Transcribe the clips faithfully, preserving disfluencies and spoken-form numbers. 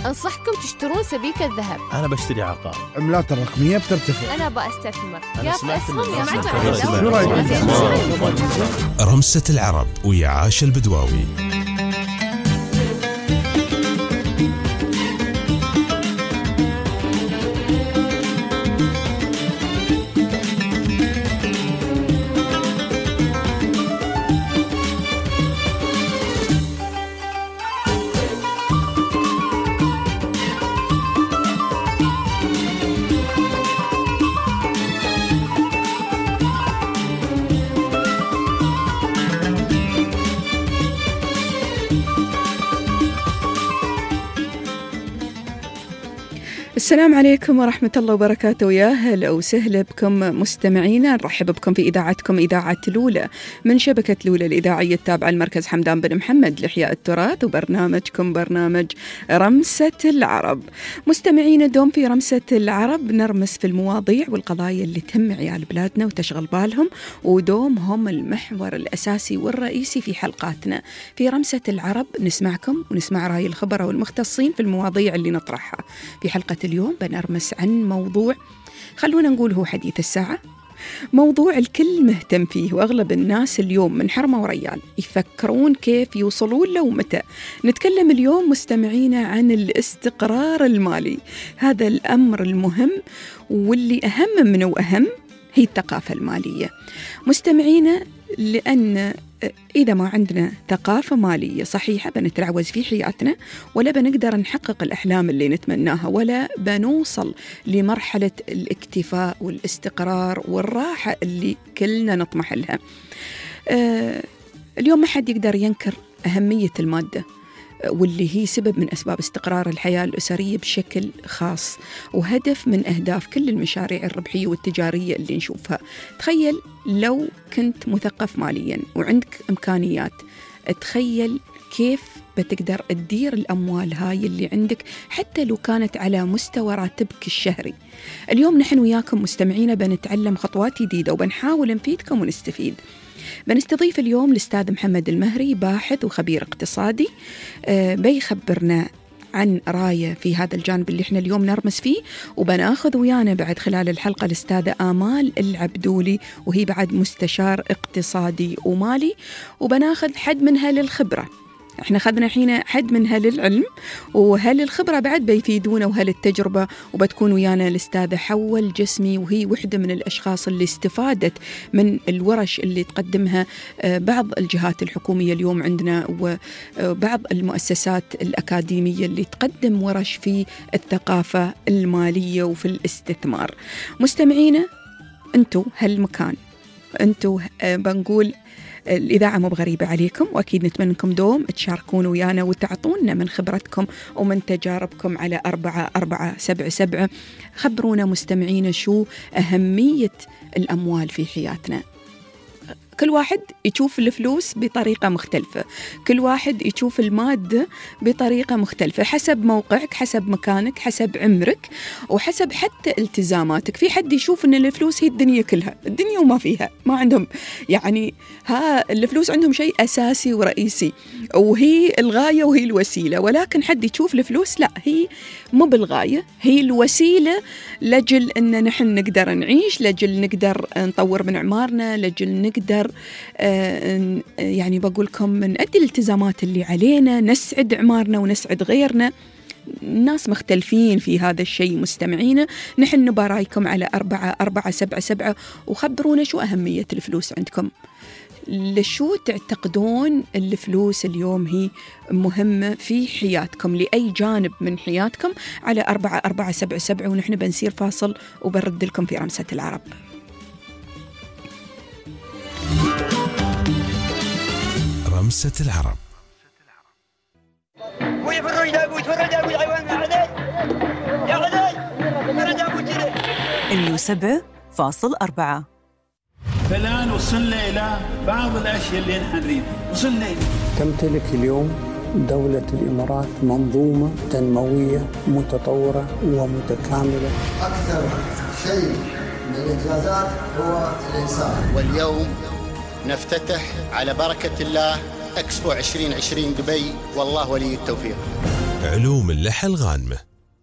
أنصحكم تشترون سبيكة ذهب. أنا بشتري عقار. عملات الرقمية بترتفع. أنا بأستثمر. أنا يا سمعت أسهم يا شو رأيك؟ رمسة العرب ويا عاشا البدواوي. السلام عليكم ورحمة الله وبركاته. يا هلا وسهلا بكم مستمعينا، نرحب بكم في إذاعتكم إذاعة لولا من شبكة لولا الإذاعية التابعة لمركز حمدان بن محمد لإحياء التراث، وبرنامجكم برنامج رمسة العرب. مستمعينا، دوم في رمسة العرب نرمس في المواضيع والقضايا اللي تهم عيال بلادنا وتشغل بالهم، ودوم هم المحور الأساسي والرئيسي في حلقاتنا. في رمسة العرب نسمعكم ونسمع رأي الخبراء والمختصين في المواضيع اللي نطرحها. في حلقة اليوم بنرمس عن موضوع خلونا نقول هو حديث الساعة، موضوع الكل مهتم فيه، وأغلب الناس اليوم من حرمة وريال يفكرون كيف يوصلون له ومتى. نتكلم اليوم مستمعينا عن الاستقرار المالي، هذا الأمر المهم واللي أهم منه وأهم هي الثقافة المالية. مستمعينا، لأن إذا ما عندنا ثقافة مالية صحيحة بنتعوز في حياتنا، ولا بنقدر نحقق الأحلام اللي نتمناها، ولا بنوصل لمرحلة الاكتفاء والاستقرار والراحة اللي كلنا نطمح لها. آه اليوم ما حد يقدر ينكر أهمية المادة، واللي هي سبب من أسباب استقرار الحياة الأسرية بشكل خاص، وهدف من أهداف كل المشاريع الربحية والتجارية اللي نشوفها. تخيل لو كنت مثقف ماليا وعندك إمكانيات، تخيل كيف بتقدر تدير الأموال هاي اللي عندك حتى لو كانت على مستوى راتبك الشهري. اليوم نحن وياكم مستمعينا بنتعلم خطوات جديدة وبنحاول نفيدكم ونستفيد. بنستضيف اليوم الأستاذ محمد المهري، باحث وخبير اقتصادي، بيخبرنا عن راية في هذا الجانب اللي احنا اليوم نرمس فيه. وبناخذ ويانا بعد خلال الحلقة الأستاذة آمال العبدولي، وهي بعد مستشار اقتصادي ومالي، وبناخذ حد منها للخبرة. احنا خذنا حين حد منها للعلم، وهل الخبرة بعد بيفيدونا، وهل التجربة. وبتكون ويانا الأستاذة حواء الجسمي، وهي واحدة من الأشخاص اللي استفادت من الورش اللي تقدمها بعض الجهات الحكومية اليوم عندنا، وبعض المؤسسات الأكاديمية اللي تقدم ورش في الثقافة المالية وفي الاستثمار. مستمعينا، انتو هالمكان، انتو بنقول الإذاعة مو بغريبة عليكم، وأكيد نتمنى أنكم دوم تشاركون ويانا وتعطونا من خبرتكم ومن تجاربكم على أربعة أربعة سبعة سبعة. خبرونا مستمعين شو أهمية الأموال في حياتنا. كل واحد يشوف الفلوس بطريقة مختلفة، كل واحد يشوف المادة بطريقة مختلفة، حسب موقعك، حسب مكانك، حسب عمرك، وحسب حتى التزاماتك. في حد يشوف أن الفلوس هي الدنيا كلها، الدنيا وما فيها، ما عندهم يعني ها الفلوس عندهم شيء أساسي ورئيسي، وهي الغاية وهي الوسيلة. ولكن حد يشوف الفلوس لا، هي مو بالغاية، هي الوسيلة لجل أن نحن نقدر نعيش، لجل نقدر نطور من عمارنا، لجل نقدر آه يعني بقولكم نؤدي الالتزامات اللي علينا، نسعد عمارنا ونسعد غيرنا. الناس مختلفين في هذا الشيء مستمعينا. نحن نبى رايكم على أربعة أربعة سبعة سبعة، وخبرونا شو أهمية الفلوس عندكم، لشو تعتقدون الفلوس اليوم هي مهمة في حياتكم، لأي جانب من حياتكم، على أربعة أربعة سبعة سبعة. ونحن بنسير فاصل وبرد لكم في رمسة العرب. رمسة العرب. اللي سبعة فاصل أربعة. فالآن وصلنا إلى بعض الأشياء اللي نحن نريد. وصلنا إلى تمتلك اليوم دولة الإمارات منظومة تنموية متطورة ومتكاملة. أكثر شيء من الإنجازات هو الإنسان. واليوم نفتتح على بركة الله إكسبو عشرين عشرين دبي، والله ولي التوفيق. علوم اللحى الغانمة.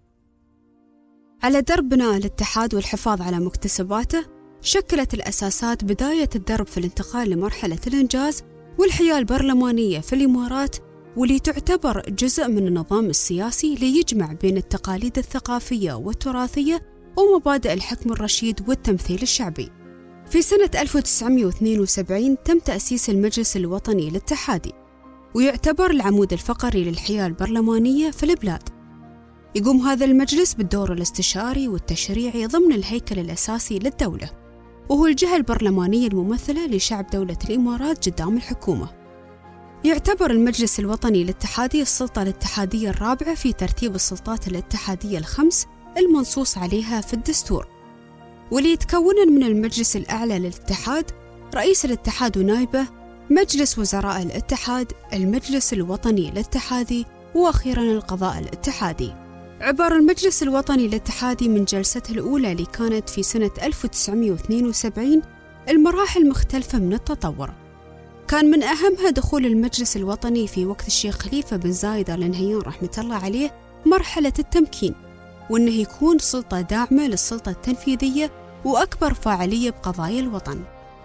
على درب بناء الاتحاد والحفاظ على مكتسباته، شكلت الأساسات بداية الدرب في الانتقال لمرحلة الإنجاز والحياة البرلمانية في الإمارات، واللي تعتبر جزء من النظام السياسي ليجمع بين التقاليد الثقافية والتراثية ومبادئ الحكم الرشيد والتمثيل الشعبي. في سنة ألف وتسعمائة واثنين وسبعين تم تأسيس المجلس الوطني الاتحادي، ويعتبر العمود الفقري للحياة البرلمانية في البلاد. يقوم هذا المجلس بالدور الاستشاري والتشريعي ضمن الهيكل الأساسي للدولة، وهو الجهة البرلمانية الممثلة لشعب دولة الإمارات قدام الحكومة. يعتبر المجلس الوطني الاتحادي السلطة الاتحادية الرابعة في ترتيب السلطات الاتحادية الخمس المنصوص عليها في الدستور، واللي يتكون من المجلس الأعلى للاتحاد، رئيس الاتحاد ونائبه، مجلس وزراء الاتحاد، المجلس الوطني الاتحادي، وأخيراً القضاء الاتحادي. عبر المجلس الوطني الاتحادي من جلسته الأولى اللي كانت في سنة ألف وتسعمائة واثنين وسبعين المراحل مختلفة من التطور. كان من أهمها دخول المجلس الوطني في وقت الشيخ خليفة بن زايد آل نهيان رحمة الله عليه مرحلة التمكين، وأنه يكون سلطة داعمة للسلطة التنفيذية وأكبر فاعلية بقضايا الوطن.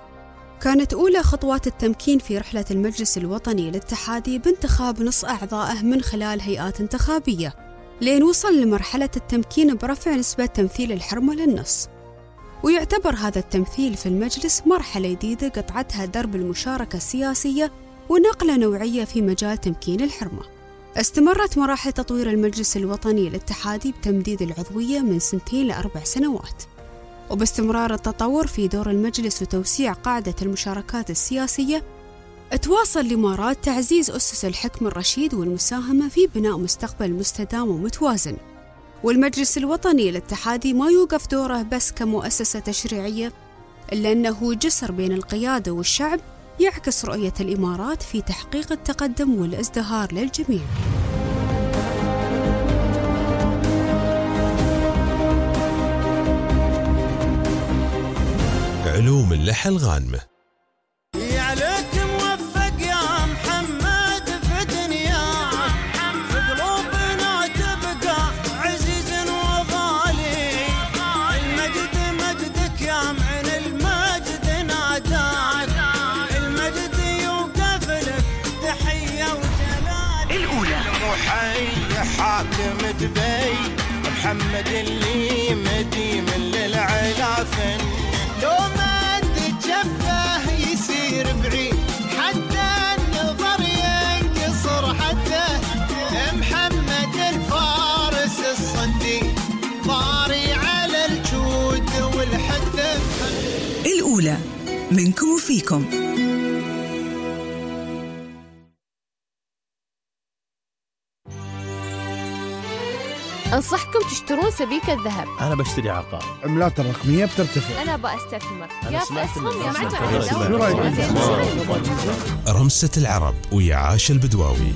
كانت أولى خطوات التمكين في رحلة المجلس الوطني الاتحادي بانتخاب نص أعضائه من خلال هيئات انتخابية، لين وصل لمرحلة التمكين برفع نسبة تمثيل الحرمة للنص. ويعتبر هذا التمثيل في المجلس مرحلة جديدة قطعتها درب المشاركة السياسية ونقلة نوعية في مجال تمكين الحرمة. استمرت مراحل تطوير المجلس الوطني الاتحادي بتمديد العضوية من سنتين لأربع سنوات، وباستمرار التطور في دور المجلس وتوسيع قاعدة المشاركات السياسية، تواصل الإمارات تعزيز أسس الحكم الرشيد والمساهمة في بناء مستقبل مستدام ومتوازن. والمجلس الوطني الاتحادي ما يوقف دوره بس كمؤسسة تشريعية، إلا أنه جسر بين القيادة والشعب يعكس رؤية الإمارات في تحقيق التقدم والازدهار للجميع. علوم اللحى الغانمة. حاكم دبي محمد اللي مديم للعلا فن، لو ما تجفه يصير بعيد حتى النظر ينقصر، حتى محمد الفارس الصدي طاري على الجود والحد. الأولى منكم وفيكم. أنصحكم تشترون سبيكة ذهب. أنا بشتري عقار. عملات الرقمية بترتفع. أنا بأستثمر. يا في أسهم يا معتمد. رمسة العرب ويا عاشا البدواوي.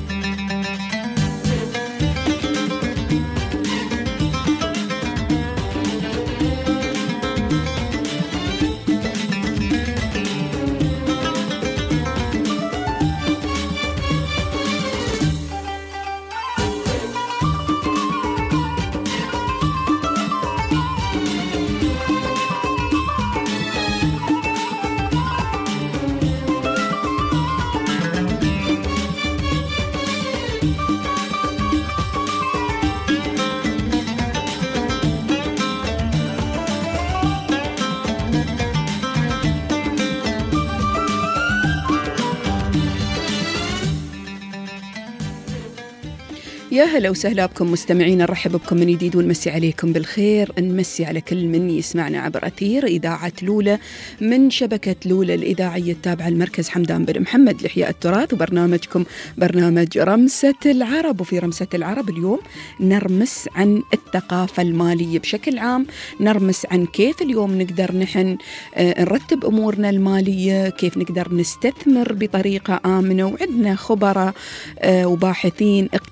يا هلا وسهلا بكم مستمعين، نرحب بكم من جديد ونمسي عليكم بالخير، نمسي على كل من يسمعنا عبر أثير إذاعة لولة من شبكة لولة الإذاعية التابعة المركز حمدان بن محمد لإحياء التراث، وبرنامجكم برنامج رمسة العرب. وفي رمسة العرب اليوم نرمس عن الثقافة المالية بشكل عام، نرمس عن كيف اليوم نقدر نحن نرتب أمورنا المالية، كيف نقدر نستثمر بطريقة آمنة، وعندنا خبراء وباحثين اقتصاديين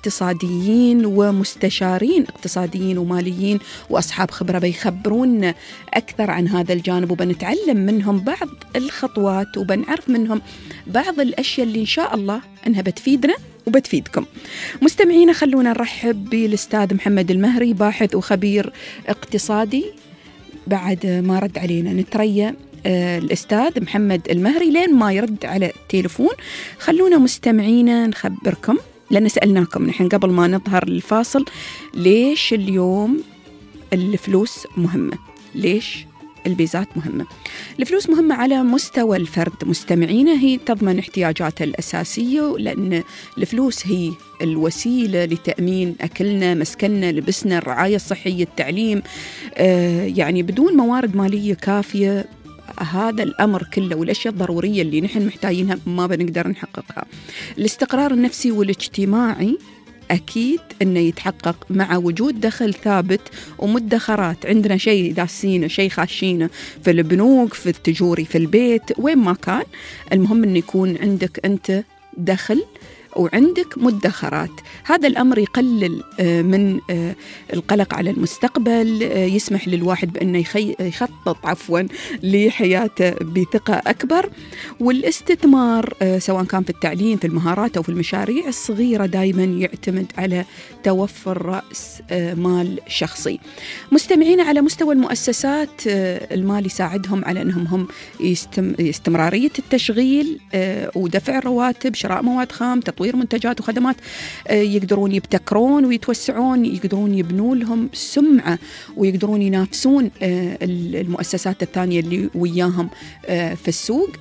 اقتصاديين ومستشارين اقتصاديين وماليين وأصحاب خبرة بيخبرون أكثر عن هذا الجانب، وبنتعلم منهم بعض الخطوات وبنعرف منهم بعض الأشياء اللي إن شاء الله أنها بتفيدنا وبتفيدكم. مستمعينا خلونا نرحب بالأستاذ محمد المهري، باحث وخبير اقتصادي. بعد ما رد علينا نتريا آه الأستاذ محمد المهري لين ما يرد على التليفون. خلونا مستمعينا نخبركم، لأن سألناكم نحن قبل ما نظهر الفاصل ليش اليوم الفلوس مهمة، ليش البيزات مهمة. الفلوس مهمة على مستوى الفرد مستمعينا، هي تضمن احتياجاته الأساسية، لأن الفلوس هي الوسيلة لتأمين أكلنا، مسكننا، لبسنا، الرعاية الصحية، التعليم. آه يعني بدون موارد مالية كافية هذا الأمر كله والأشياء الضرورية اللي نحن محتاجينها ما بنقدر نحققها. الاستقرار النفسي والاجتماعي أكيد أنه يتحقق مع وجود دخل ثابت ومدخرات. عندنا شيء داسينه، شيء خاشينه في البنوك، في التجوري، في البيت، وين ما كان. المهم أن يكون عندك أنت دخل وعندك مدخرات. هذا الأمر يقلل من القلق على المستقبل، يسمح للواحد بأنه يخطط عفوا لحياته بثقة أكبر. والاستثمار سواء كان في التعليم، في المهارات أو في المشاريع الصغيرة دائما يعتمد على توفر رأس مال شخصي. مستمعين، على مستوى المؤسسات المال يساعدهم على أنهم هم يستم... استمرارية التشغيل ودفع الرواتب، شراء مواد خام، تطوير منتجات وخدمات، يقدرون يبتكرون ويتوسعون، يقدرون يبنوا لهم سمعة ويقدرون ينافسون المؤسسات الثانية اللي وياهم في السوق.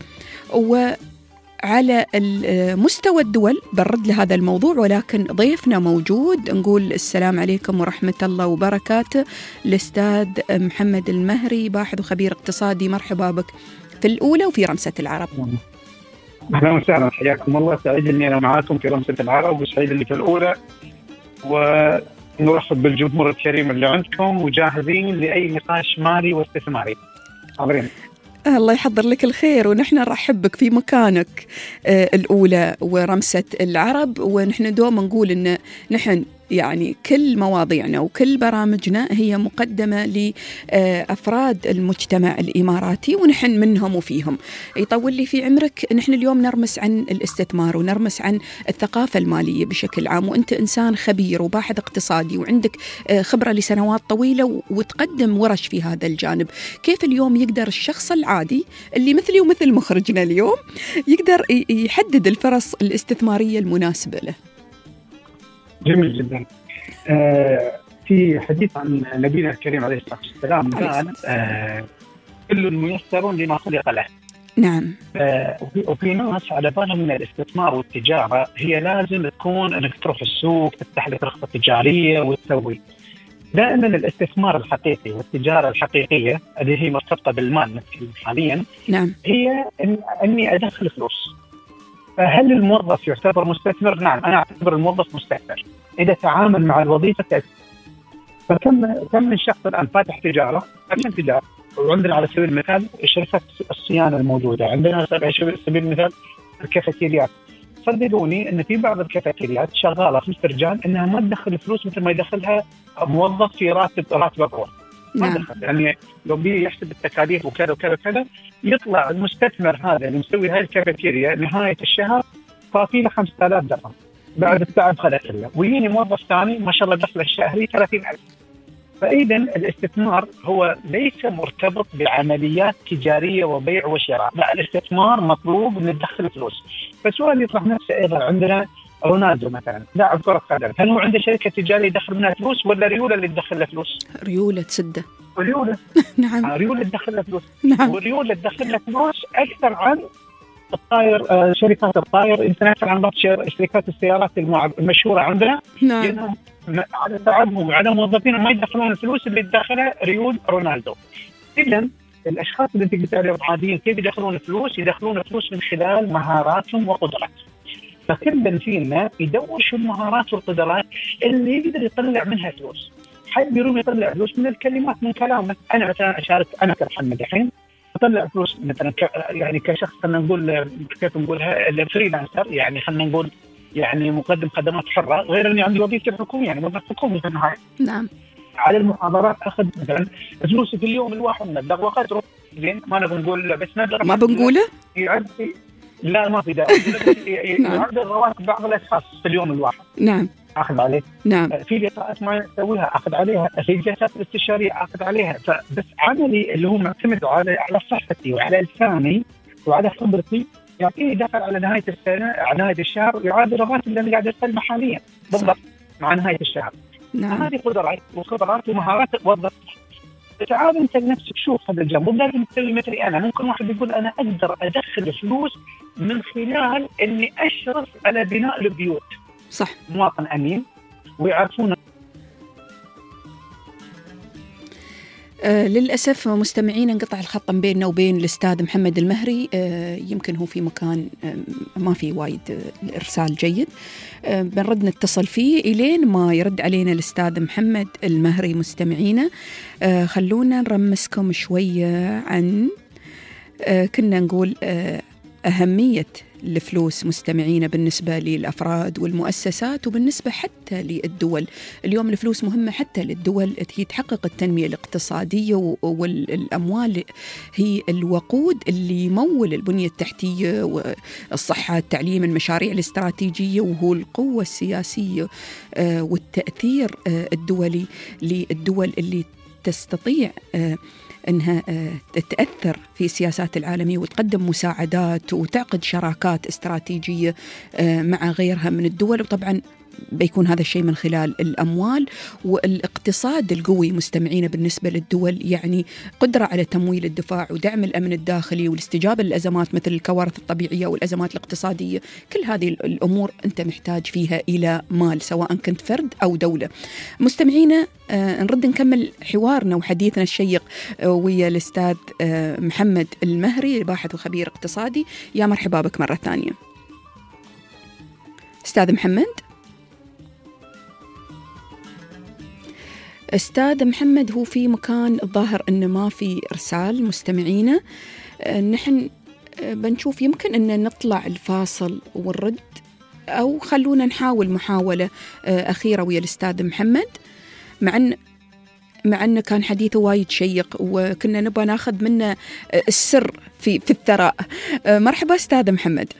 وعلى مستوى الدول برد لهذا الموضوع، ولكن ضيفنا موجود. نقول السلام عليكم ورحمة الله وبركاته الأستاذ محمد المهري، باحث وخبير اقتصادي. مرحبا بك في الأولى وفي رمسة العرب. أهلا وسهلا، حياكم الله. سعيد أني أنا معاكم في رمسة العرب، وسعيد اللي في الأولى، ونرحب بالجمهور الكريم اللي عندكم، وجاهزين لأي نقاش مالي واستثماري. حاضرين. الله يحضر لك الخير، ونحن نرحب بك في مكانك آه الأولى ورمسة العرب. ونحن دوما نقول إن نحن يعني كل مواضيعنا وكل برامجنا هي مقدمة لأفراد المجتمع الإماراتي، ونحن منهم وفيهم. يطول لي في عمرك، نحن اليوم نرمس عن الاستثمار ونرمس عن الثقافة المالية بشكل عام، وأنت إنسان خبير وباحث اقتصادي وعندك خبرة لسنوات طويلة وتقدم ورش في هذا الجانب. كيف اليوم يقدر الشخص العادي اللي مثلي ومثل مخرجنا اليوم يقدر يحدد الفرص الاستثمارية المناسبة له؟ جميل جدا. آه في حديث عن نبينا الكريم عليه الصلاة والسلام قال آه كل ميسر لما خلق له. نعم. آه وفي ناس على بالهم من الاستثمار والتجارة هي لازم تكون انك تروح السوق تفتح لك رخصة تجارية وتسوي. دائما الاستثمار الحقيقي والتجارة الحقيقية اللي هي مرتبطة بالمال حاليا نعم. هي إن اني ادخل فلوس. فهل الموظف يعتبر مستثمر؟ نعم، أنا أعتبر الموظف مستثمر إذا تعامل مع الوظيفة كأساس. فكم كم من شخص الآن فاتح تجارة عشان تجارة، وعندنا على سبيل المثال شركة الصيانة الموجودة، عندنا على سبيل المثال الكافيتيريات. صدقوني أن في بعض الكافيتيريات شغالة في استرجال أنها ما تدخل فلوس مثل ما يدخلها موظف في راتب راتب أقوى. نعم. يعني لو بيه يحسب التكاليف وكذا وكذا وكذا، يطلع المستثمر هذا اللي مسوي هاي الكافيتيريا نهاية الشهر صافي له خمسة آلاف درهم بعد التعب خلق له، ويجيني موظف ثاني ما شاء الله دخله الشهري ثلاثين ألف. فإذا الاستثمار هو ليس مرتبط بعمليات تجارية وبيع وشراء، لا، الاستثمار مطلوب أن ندخل فلوس. فسؤال يطرح نفسه أيضا، عندنا رونالدو مثلا لاعب كرة قدم، هل هو عنده شركة تجارية يدخل منها فلوس ولا ريولة اللي تدخل له فلوس؟ ريولة تسده. ريولة. نعم. ريولة تدخل له فلوس. نعم. وريولة تدخل له فلوس أكثر عن الطائر، آه شركات الطائر، انترناشونال عن شركات السيارات المشهورة عندنا. نعم. على تعبهم وعلى موظفين ما يدخلون الفلوس اللي تدخلها ريول رونالدو. إذن الأشخاص اللي تقدر تعرف عاديين كيف يدخلون فلوس؟ يدخلون فلوس من خلال مهاراتهم وقدراتهم. فكل فينا يدور شو المهارات والقدرات اللي يقدر يطلع منها فلوس. حد يروم يطلع فلوس من الكلمات، من كلامه. أنا مثلا أشارك، أنا كمحمد الحين أطلع فلوس مثلا ك... يعني كشخص خلينا نقول كيف نقولها الفريلانسر، يعني خلينا نقول يعني مقدم خدمات حرة، غير أني عندي وظيفة حكومية يعني موظف حكومي في النهاية. نعم. على المحاضرات أخذ مثلا فلوسي في اليوم الواحد مبلغ وقدره، زين ما نبغى نقول بس مبلغ ما بنقوله يعد لا ما في داعي يعد رواتب بعض الأشخاص في اليوم الواحد. نعم. أخذ عليه. نعم. في لقاءات معينة أسويها أخذ عليها، في جلسات الاستشارية أخذ عليها. فبس عملي اللي هو معتمد على على صحتي وعلى لساني وعلى خبرتي يعطيني دخل على نهاية السنة على نهاية الشهر يعادل الراتب اللي أنا قاعد أستلمه حاليا بالضبط مع نهاية الشهر. نعم. هذه قدرات وخبرات ومهارات توظف. تعال أنت لنفسك شوف هذا الجنب، مو لازم تسوي مثلي أنا. ممكن واحد يقول أنا أقدر أدخل فلوس من خلال إني أشرف على بناء البيوت. صح. مواطن أمين ويعرفون. آه للأسف مستمعين انقطع الخط بيننا وبين الأستاذ محمد المهري. آه يمكن هو في مكان آه ما في وايد آه الإرسال جيد. آه بنرد نتصل فيه إلين ما يرد علينا الأستاذ محمد المهري. مستمعينا آه خلونا نرمسكم شوية عن آه كنا نقول آه أهمية الفلوس مستمعين بالنسبة للأفراد والمؤسسات وبالنسبة حتى للدول. اليوم الفلوس مهمة حتى للدول، هي تحقق التنمية الاقتصادية والأموال هي الوقود اللي يمول البنية التحتية والصحة التعليم المشاريع الاستراتيجية، وهو القوة السياسية والتأثير الدولي للدول اللي تستطيع أنها تتأثر في السياسات العالمية وتقدم مساعدات وتعقد شراكات استراتيجية مع غيرها من الدول. وطبعا بيكون هذا الشيء من خلال الأموال والاقتصاد القوي مستمعين بالنسبة للدول، يعني قدرة على تمويل الدفاع ودعم الأمن الداخلي والاستجابة للأزمات مثل الكوارث الطبيعية والأزمات الاقتصادية. كل هذه الأمور أنت محتاج فيها إلى مال سواء كنت فرد أو دولة. مستمعينا آه نرد نكمل حوارنا وحديثنا الشيق آه ويا الأستاذ آه محمد المهري باحث وخبير اقتصادي. يا مرحبا بك مرة ثانية أستاذ محمد. أستاذ محمد هو في مكان الظاهر أنه ما في إرسال مستمعينا. نحن بنشوف يمكن أن نطلع الفاصل ونرد، أو خلونا نحاول محاولة أخيرة ويا الأستاذ محمد، مع أن مع أنه كان حديثه وايد شيق وكنا نبغى ناخذ منه السر في في الثراء. مرحبا أستاذ محمد.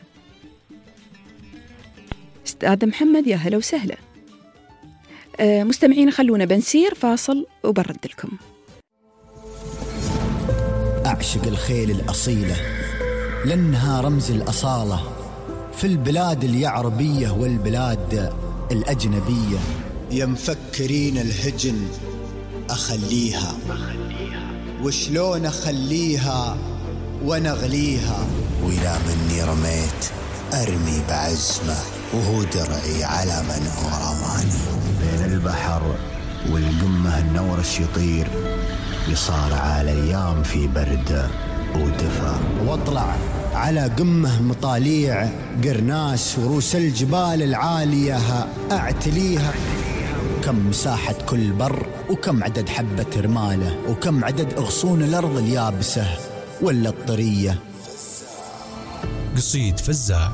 أستاذ محمد يا هلا وسهلا. مستمعين خلونا بنسير فاصل وبرد لكم. أعشق الخيل الأصيلة لأنها رمز الأصالة في البلاد اليعربية والبلاد الأجنبية. يا مفكرين الهجن أخليها، وشلون أخليها ونغليها، وإذا مني رميت أرمي بعزمه وهو درعي على من هو رماني. بين البحر والقمة النورش يطير، يصارع الأيام في برد ودفا، واطلع على قمة مطاليع قرناس وروس الجبال العالية أعتليها. كم مساحة كل بر، وكم عدد حبة رماله، وكم عدد أغصون الأرض اليابسة ولا الطرية. قصيد فزاع.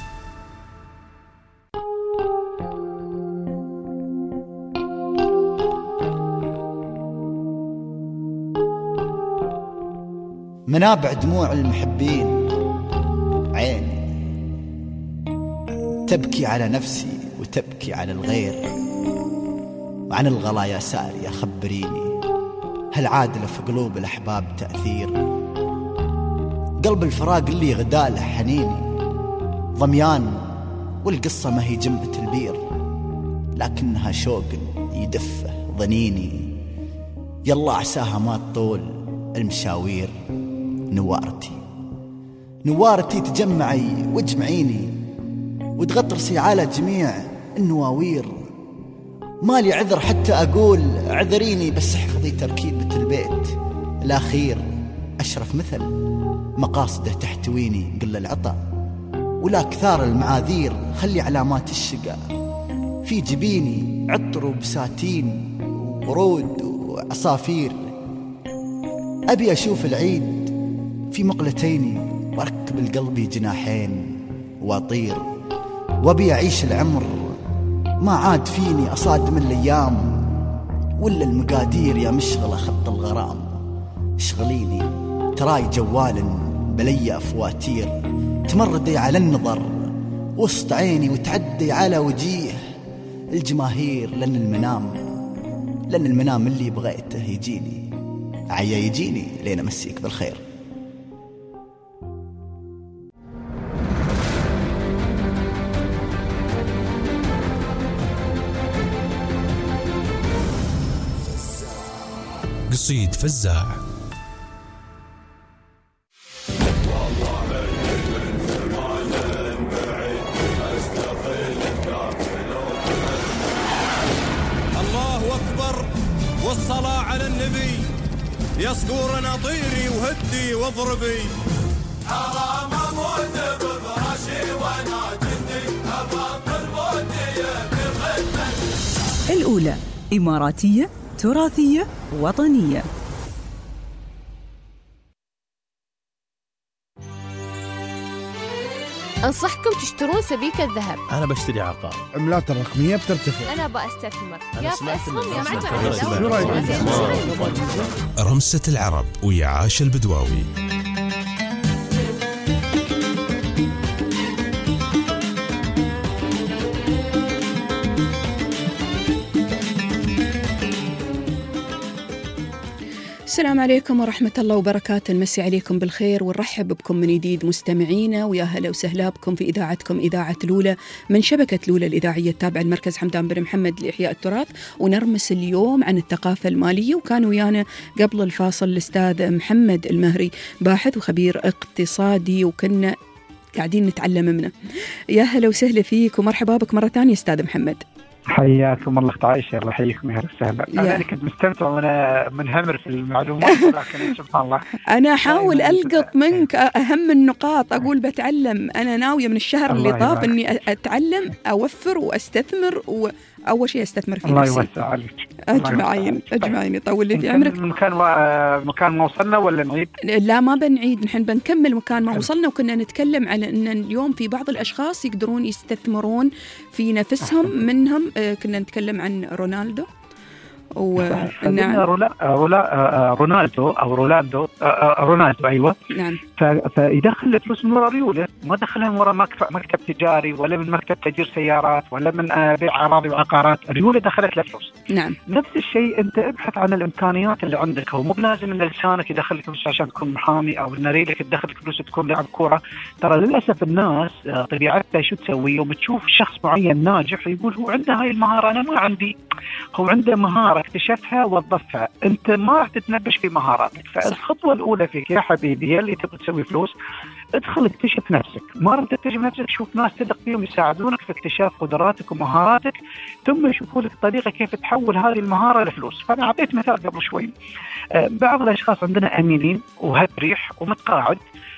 منابع دموع المحبين عيني تبكي على نفسي وتبكي على الغير، وعن الغلا يا سارية خبريني، هل عادل في قلوب الأحباب تأثير؟ قلب الفراق اللي غداله حنيني ضميان، والقصة ما هي جنبة البير لكنها شوق يدفه ظنيني. يلا عساها ما تطول المشاوير، نوارتي نوارتي تجمعي واجمعيني، وتغطرسي على جميع النواوير. مالي عذر حتى أقول عذريني، بس احفظي تركيبة البيت الأخير. أشرف مثل مقاصده تحتويني، قل العطا ولا كثار المعاذير. خلي علامات الشقا في جبيني، عطر وبساتين ورود وعصافير. أبي أشوف العيد في مقلتيني، وأركب القلب جناحين وأطير. وأبي أعيش العمر ما عاد فيني أصادم الأيام، ولا المقادير يا مشغلة خط الغرام. اشغليني تراي جوال بلي أفواتير، تمردي على النظر وسط عيني وتعدي على وجيه الجماهير. لأن المنام لأن المنام اللي بغيته يجيني، عيا يجيني لين أمسيك بالخير. قصيد فزاع. الله أكبر والصلاة على النبي، يا صقورنا طيري وهدي واضربي. حرام اموت بفراشي وانا جندي، ابطل موتي بخدمتي. الأولى إماراتية تراثية وطنية. أنصحكم تشترون سبيكة ذهب. أنا بشتري عقار. عملات الرقمية بترتفع. أنا أستثمر. أنا يا سمعت أسهم إن يا معجم. رمسة العرب ويا عاش البدواوي. السلام عليكم ورحمة الله وبركاته، نمسي عليكم بالخير ونرحب بكم من جديد مستمعينا، ويا هلا وسهلا بكم في إذاعتكم إذاعة لولة من شبكة لولة الإذاعية التابعة لمركز حمدان بن محمد لإحياء التراث. ونرمس اليوم عن الثقافة المالية، وكان ويانا قبل الفاصل الأستاذ محمد المهري باحث وخبير اقتصادي، وكنا قاعدين نتعلم منه. يا هلا وسهلا فيك ومرحبا بك مرة ثانية أستاذ محمد. حياكم الله اخت عائشة، الله يحييكم يا رسالة. أنا كنت مستمتع وأنا منهمر في المعلومات، لكن سبحان الله أنا أحاول ألقط منك أهم النقاط، أقول بتعلم. أنا ناوية من الشهر اللي طاف إني أتعلم أوفر وأستثمر، وأول شيء أستثمر في الله نفسي. الله يوسع عليك. أجمعين أجمعين يطول لي في عمرك. مكان مكان ما وصلنا ولا نعيد؟ لا ما بنعيد، نحن بنكمل مكان ما وصلنا. وكنا نتكلم على أن اليوم في بعض الأشخاص يقدرون يستثمرون في نفسهم. منهم كنا نتكلم عن رونالدو ونعم رولا رولا رونالدو أو رولاندو رونالدو أيوة نعم. فيدخل الفلوس من وراء ريوله، ما دخلها من وراء مكتب تجاري ولا من مكتب تأجير سيارات ولا من بيع أراضي وعقارات. ريوله دخلت له فلوس. نعم. نفس الشيء أنت ابحث عن الإمكانيات اللي عندك، ومو بلازم إن لسانك يدخل لك فلوس عشان تكون محامي، أو إن ريلك يدخل لك فلوس تكون لاعب كورة. ترى للأسف الناس طبيعتها شو تسوي يوم تشوف شخص معين ناجح يقول هو عنده هاي المهارة أنا ما عندي. هو عنده مهارة اكتشفها وظفها، أنت ما راح تتنبش في مهاراتك. فالخطوة الأولى فيك يا حبيبي اللي تبغى تسوي فلوس، ادخل اكتشف نفسك. ما راح تكتشف نفسك، شوف ناس تثق فيهم يساعدونك في اكتشاف قدراتك ومهاراتك، ثم يشوفوا لك طريقة كيف تحول هذه المهارة لفلوس. فأنا أعطيت مثال قبل شوي، بعض الأشخاص عندنا أمينين وهب ريح ومتقاعد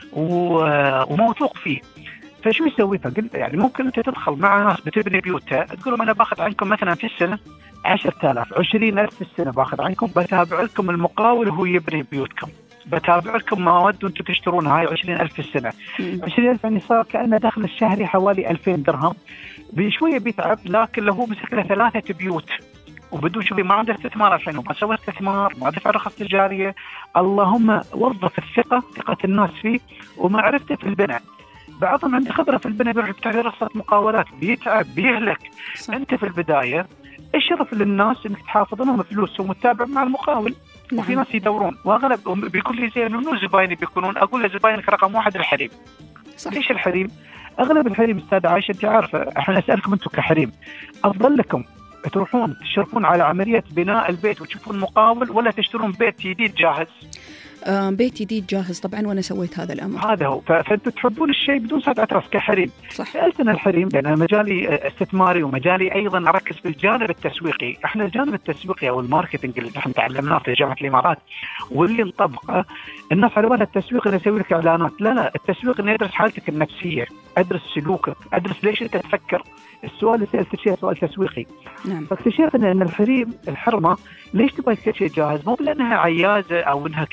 وموثوق فيه، فشو يسوي؟ فقلت يعني ممكن أنت تدخل مع ناس بتبني بيوتها، تقول لهم أنا باخذ عنكم مثلا في السنة عشرة آلاف عشرين ألف في السنة باخذ عنكم، بتابع لكم المقاول وهو يبني بيوتكم، بتابع لكم مواد وأنتم تشترون هاي عشرين ألف في السنة. عشرين ألف يعني صار كأنه دخل الشهري حوالي ألفين درهم. بشوية بيتعب، لكن لو هو مسك له ثلاثة بيوت وبدون شوي ما عنده استثمار عشان ما سوى استثمار، ما دفع رخص تجارية، اللهم وظف الثقة ثقة الناس فيه ومعرفته في البناء. بعضهم عنده خبرة في البناء بيروح يفتح رخصة مقاولات، بيتعب بيهلك. صح. أنت في البداية اشرف للناس انك تحافظ لهم فلوسهم وتتابع مع المقاول. نعم. وفي ناس يدورون، واغلب بيقول لي زين انه زبايني بيكونون، اقول له زباينك رقم واحد الحريم. صح. ليش الحريم؟ اغلب الحريم استاذ عائشة انت عارفه، احنا اسالكم انتم كحريم افضل لكم تروحون تشرفون على عملية بناء البيت وتشوفون مقاول، ولا تشترون بيت جديد جاهز؟ آه بيت جديد جاهز طبعا، وانا سويت هذا الامر. هذا هو. فانتوا تحبون الشيء بدون ساعة راس كحريم. صح. سألتنا الحريم لأن مجالي استثماري ومجالي أيضا أركز في الجانب التسويقي. احنا الجانب التسويقي أو الماركتينج اللي نحن تعلمناه في جامعة الإمارات واللي نطبقه، الناس على بالها التسويق إنه يسوي لك إعلانات. لا لا، التسويق إنه يدرس حالتك النفسية، أدرس سلوكك، أدرس ليش أنت تفكر. السؤال اللي سألت شيء سؤال تسويقي. نعم. فاكتشفنا أن الحريم الحرمة ليش تبغى كل شيء جاهز؟ مو لأنها عيازة أو أنها كسولة،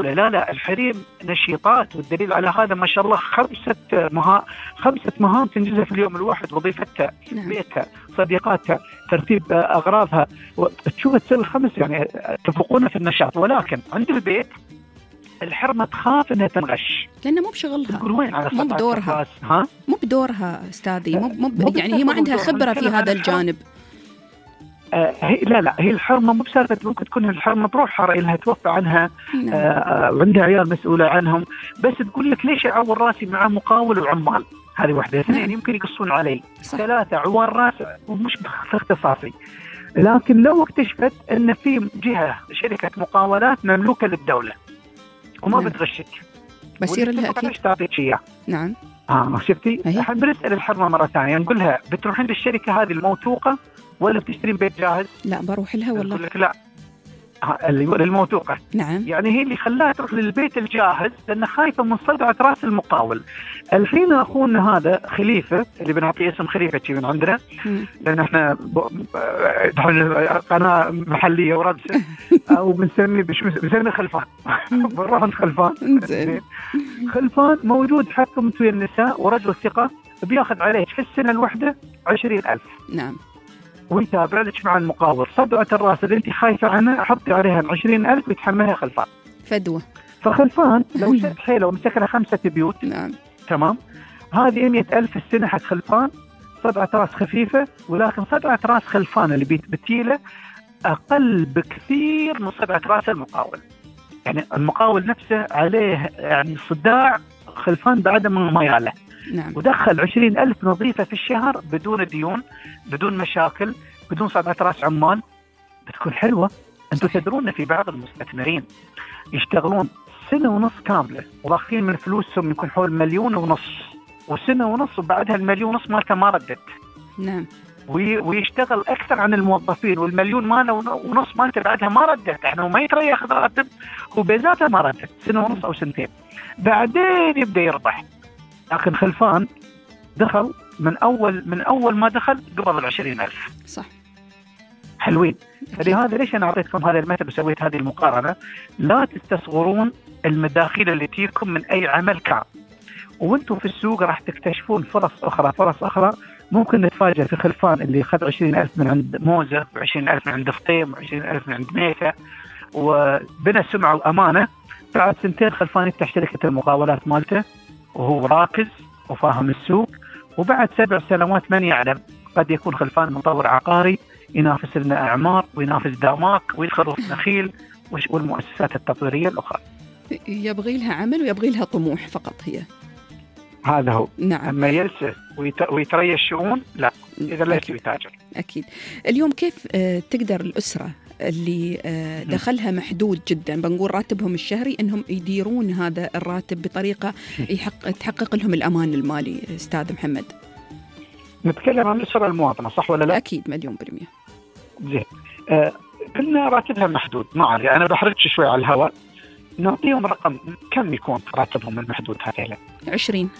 الدولة. لا لا الحريم نشيطات، والدليل على هذا ما شاء الله خمسة مها خمسة مهام تنجزها في اليوم الواحد، وظيفتها، نعم. بيتها، صديقاتها، ترتيب أغراضها، تشوف تسوي خمس يعني تفوقون في النشاط. ولكن عند البيت الحرمة تخاف انها تنغش لانه مو بشغلها، مو بدورها، ها مو بدورها استاذي، مو مو يعني هي ما عندها خبرة في هذا الجانب. آه هي لا لا هي الحرمة مو بسالفة ممكن تكون الحرمة تروح لها توفى عنها، آه وعندها عيال مسؤولة عنهم، بس تقول لك ليش اعور راسي مع مقاول وعمال؟ هذه واحدة. اثنين يمكن يقصون علي. صح. ثلاثة عوار راس ومش اختصاصي. لكن لو اكتشفت ان في جهة شركة مقاولات مملوكة للدولة وما نعم. بتغشك بصير لها اكيد تعطيك اياه. نعم. اه شفتي الحين بنسال الحرمه مره ثانيه نقول لها بتروح عند الشركه هذه الموثوقه ولا بتشترين بيت جاهز؟ لا بروح لها والله. تقول لك لا اللي يقول الموثوقه. نعم. يعني هي اللي خلاها تروح للبيت الجاهز لان خايفه من صدعه راس المقاول. الحين اخونا هذا خليفه اللي بنعطيه اسم خليفه من عندنا لان احنا قناه محليه ورادسه او بنسميه بنسميه خلفان. بنروح عند خلفان. زين. خلفان موجود حكم ويا النساء ورجل ثقه بياخذ عليه في السنه الواحده عشرين ألف. نعم. ويتابع لك مع المقاول صدعة الراس اللي انت خايفة عنها حطي عليها عشرين ألف ويتحملها خلفان. فدوة. فخلفان لو شد حيله ومسك لها خمسة بيوت. نعم. تمام. هذه مئة ألف السنة حق خلفان، صدعة راس خفيفة، ولكن صدعة راس خلفان اللي بتيله أقل بكثير من صدعة راس المقاول. يعني المقاول نفسه عليه يعني صداع، خلفان بعدم ما ياله. نعم. ودخل عشرين ألف نظيفة في الشهر بدون ديون، بدون مشاكل، بدون صدعة راس عمال، بتكون حلوة. أنتم تدرون في بعض المستثمرين يشتغلون سنة ونص كاملة وضاخين من فلوسهم يكون حول مليون ونص، وسنة ونص وبعدها المليون ونص مالته ما ردت. نعم. ويشتغل أكثر عن الموظفين والمليون ماله ونص مالته بعدها ما ردت، يعني وما يترى ياخذ راتب وبيزاتها ما ردت سنة ونص أو سنتين، بعدين يبدأ يربح. لكن خلفان دخل من أول من أول ما دخل قبض العشرين ألف. صح. حلوين. فلهذا ليش أنا أعطيتكم هذا المثل وسويت هذه المقارنة؟ لا تستصغرون المداخيل اللي تجيكم من أي عمل كان، وأنتم في السوق راح تكتشفون فرص أخرى فرص أخرى. ممكن نتفاجأ في خلفان اللي أخذ عشرين ألف من عند موزة وعشرين ألف من عند فطيم وعشرين ألف من عند ميكا وبنى سمعة وأمانة، بعد سنتين خلفان يفتح شركة المقاولات مالته وهو راكز وفاهم السوق، وبعد سبع سنوات من يعلم قد يكون خلفان مطور عقاري ينافس لنا أعمار وينافس داماك ويدخل في نخيل والمؤسسات التطويرية الأخرى. يبغي لها عمل ويبغي لها طموح فقط هي. هذا هو. نعم. أما يلسه ويتري الشؤون لا، إذا لا يتاجر. أكيد. اليوم كيف تقدر الأسرة اللي دخلها محدود جدا، بنقول راتبهم الشهري، انهم يديرون هذا الراتب بطريقه يحقق تحقق لهم الامان المالي؟ استاذ محمد، نتكلم عن الاسره المواطنه صح ولا لا؟ اكيد مليون بالمئه. زين. آه قلنا راتبها محدود، ما ادري انا بحرج شوي على الهواء، نعطيهم رقم كم يكون راتبهم المحدود هذا؟ عشرين.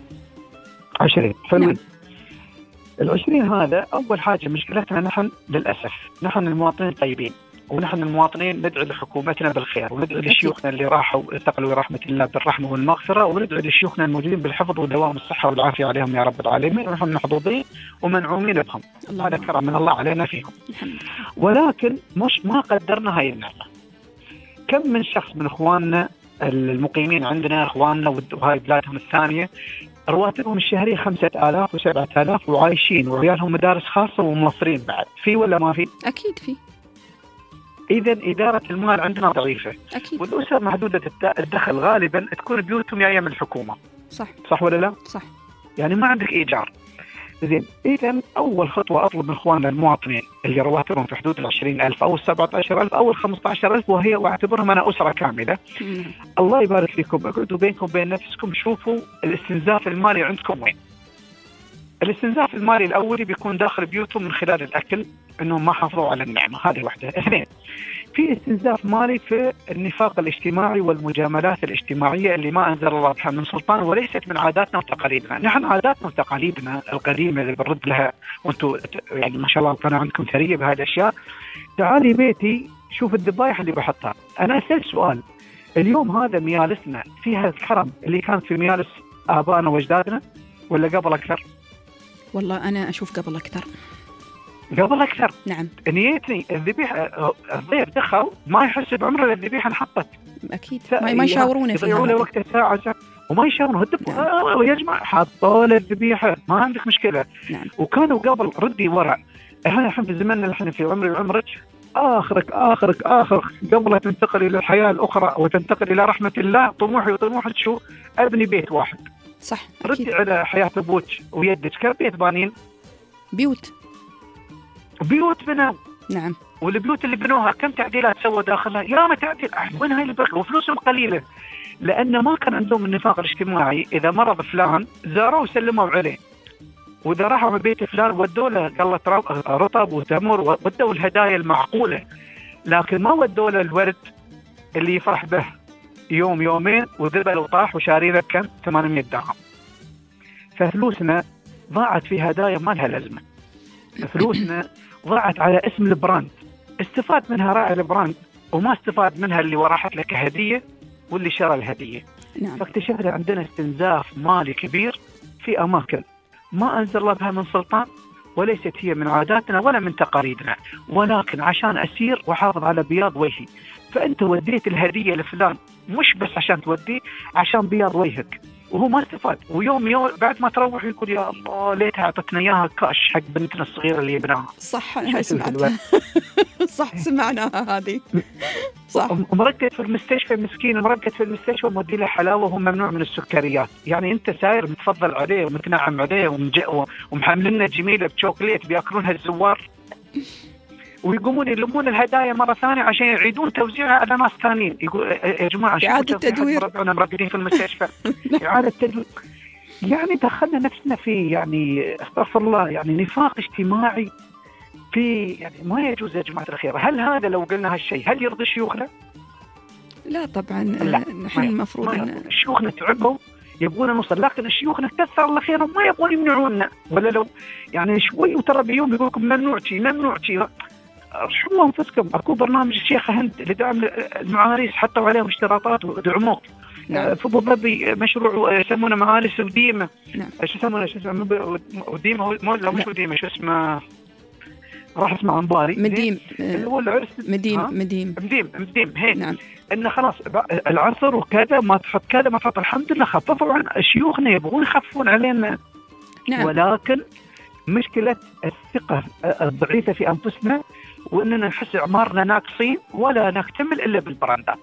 عشرين حلو. نعم. العشرين هذا أول حاجة مشكلتنا نحن للأسف، نحن المواطنين طيبين، ونحن المواطنين ندعو لحكومتنا بالخير، وندعو لشيوخنا اللي راحوا انتقلوا رحمة الله بالرحمة والمغفرة، وندعو لشيوخنا الموجودين بالحفظ ودوام الصحة والعافية عليهم يا رب العالمين، ونحن محظوظين ومنعومين بهم. هذا كرم من الله علينا فيهم. ولكن مش ما قدرنا هاي النعمة. كم من شخص من إخواننا المقيمين عندنا، إخواننا وهاي بلادهم الثانية، رواتبهم الشهرية خمسة آلاف وسبعة آلاف وعايشين وعيالهم مدارس خاصة وموفرين بعد. في ولا ما في؟ أكيد في. إذن إدارة المال عندنا ضعيفة. أكيد. والأسر محدودة الدخل غالبا تكون بيوتهم جاية من الحكومة. صح. صح ولا لا؟ صح. يعني ما عندك إيجار. زين. إذن أول خطوة أطلب من إخواننا المواطنين اللي رواتبهم في حدود العشرين ألف أو السبعة عشر ألف أو الخمسة عشر ألف، وهي واعتبرهم أنا أسرة كاملة. مم. الله يبارك فيكم، اقعدوا بينكم بين نفسكم شوفوا الاستنزاف المالي عندكم وين. الاستنزاف المالي الأولي بيكون داخل بيوتهم من خلال الأكل، إنهم ما حافظوا على النعمة، هذه واحدة. اثنين، في استنزاف مالي في النفاق الاجتماعي والمجاملات الاجتماعية اللي ما أنزل الله بها من سلطان وليست من عاداتنا وتقاليدنا. نحن عاداتنا وتقاليدنا القديمة اللي بنرد لها، وانتم يعني ما شاء الله القناة عندكم ثرية بهذه الأشياء. تعالي بيتي شوف الذبايح اللي بحطها. أنا أسأل سؤال، اليوم هذا ميالسنا فيها الكرم اللي كان في ميالس آبائنا وأجدادنا ولا قبل أكثر؟ والله أنا أشوف قبل أكثر. قبل أكثر. نعم. نيتني الذبيحة الضيف دخل ما يحس بعمره الذبيحة انحطت. أكيد. ما ما يشاورونه فيها. يضيعوا له وقت ساعة ساعة وما يشاورونه. نعم. آه يا جماعة حطوا له الذبيحة ما عندك مشكلة. نعم. وكانوا قبل ردي ورع. احنا الحين في زماننا الحين في عمري وعمرك آخرك آخرك آخرك قبل تنتقل إلى الحياة الأخرى وتنتقل إلى رحمة الله. طموحي وطموحك شو؟ أبني بيت واحد. صح. ردي على حياة أبوك ويدك كم بيت بانين؟ بيوت. بيوت بناء. نعم. والبيوت اللي بنوها كم تعديلات سووا داخلها؟ يا ما تعديل. وين هاي البركة؟ وفلوسهم قليلة لأن ما كان عندهم النفاق الاجتماعي. إذا مرض فلان زاروه وسلموا عليه، وإذا راحوا من بيت فلان ودوا له قلة رطب وتمر ودوا الهدايا المعقولة، لكن ما ودوا له الورد اللي يفرح به يوم يومين وذبل وطاح وشارينا كم ثمانمية درهم. ففلوسنا ضاعت في هدايا ما لها لازمة. فلوسنا ضاعت على اسم البراند. استفاد منها راعي البراند وما استفاد منها اللي وراحت لك هدية واللي شرى الهدية. نعم. فاكتشفنا عندنا استنزاف مالي كبير في أماكن ما أنزل الله بها من سلطان، وليست هي من عاداتنا ولا من تقاليدنا، ولكن عشان أسير وحافظ على بياض وجهي. فأنت وديت الهدية لفلان مش بس عشان توديه، عشان بياض وجهك، وهو ما استفاد. ويوم يوم بعد ما تروح يقول يا الله ليتها أعطتنا إياها كاش حق بنتنا الصغيرة اللي يبناها. صح أنا سمعتها. صح سمعناها هذه. صح. ومرقد في المستشفى مسكين، مرقد في المستشفى ومودي له حلاوة وهو ممنوع من السكريات. يعني أنت ساير متفضل عليه ومتنعم عليه ومحملنا جميلة بشوكليت بيأكلونها الزوار، ويقومون يلمون الهدايا مرة ثانية عشان يعيدون توزيعها على ناس ثانيين. يقول يا جماعة إعادة تدوير، ربعنا مرقدين في المستشفى. إعادة تدوير. يعني دخلنا نفسنا في يعني استغفر الله يعني نفاق اجتماعي في يعني ما يجوز يا جماعة الخير. هل هذا لو قلنا هالشيء هل يرضي شيوخنا؟ لا طبعا. لا. نحن المفروض أن شيوخنا تعبوا يبغون نوصل، لكن الشيوخنا كثر الله خيرهم ما يبغون يمنعونا. ولا لو يعني شوي وترى بيوم يقولكم ممنوعتي ممنوعتي ارحموا الله انفسكم. اكو برنامج الشيخ هند لدعم المعاريس حطوا عليهم اشتراطات ودعموه. نعم. في ابو ظبي مشروع يسمونه معارس وديمه. نعم. ايش يسمونه ايش اسمه وديمه مو لا مش وديمه شو اسمه راح اسمع عن مديم اللي هو العرس مديم مديم مديم مديم هيك. نعم. انه خلاص العصر وكذا ما تحط كذا ما تحط. الحمد لله خففوا عن شيوخنا يبغون يخففون علينا. نعم. ولكن مشكلة الثقة الضعيفة في أنفسنا وأننا نحس أعمارنا ناقصين ولا نكتمل إلا بالبراندات.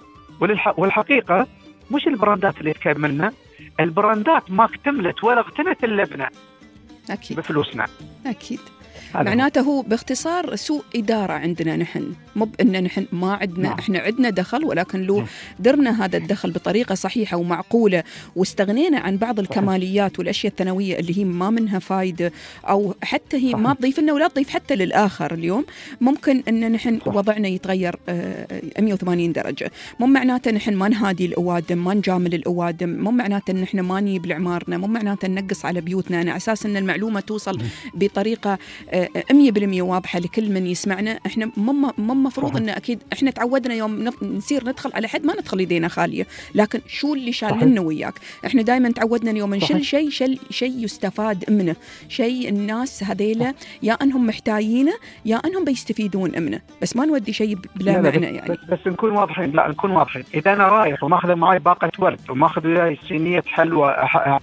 والحقيقة مش البراندات اللي تكملنا، البراندات ما اكتملت ولا اغتنت إلا بنا. أكيد. بفلوسنا. أكيد. معناته هو باختصار سوء إدارة عندنا نحن، مو بأن نحن ما عندنا. نعم. إحنا عندنا دخل، ولكن لو درنا هذا الدخل بطريقة صحيحة ومعقولة واستغنينا عن بعض الكماليات والأشياء الثانوية اللي هي ما منها فايدة أو حتى هي ما تضيف لنا ولا تضيف حتى للآخر، اليوم ممكن أن نحن وضعنا يتغير مئة وثمانين درجة. مو معناته نحن ما نهادي الأوادم، ما نجامل الأوادم، مو معناته أن نحن ما نجيب لعمارنا، مو معناته ننقص على بيوتنا. أنا أساس أن المعلومة توصل بطريقة مية بالمية واضحة لكل من يسمعنا. احنا مو مو مفروض ان اكيد احنا تعودنا يوم نصير ندخل على حد ما ندخل يدينا خالية، لكن شو اللي شالنا وياك. احنا دائما تعودنا يوم نشل شيء شل شيء يستفاد منه، شيء الناس هذيلا يا انهم محتاجينه يا انهم بيستفيدون منه، بس ما نودي شيء بلا لا معنى. بس يعني بس, بس نكون واضحين. لا نكون واضحين. اذا انا رايح وماخذ معي باقة ورد وماخذ وياي صينية حلوى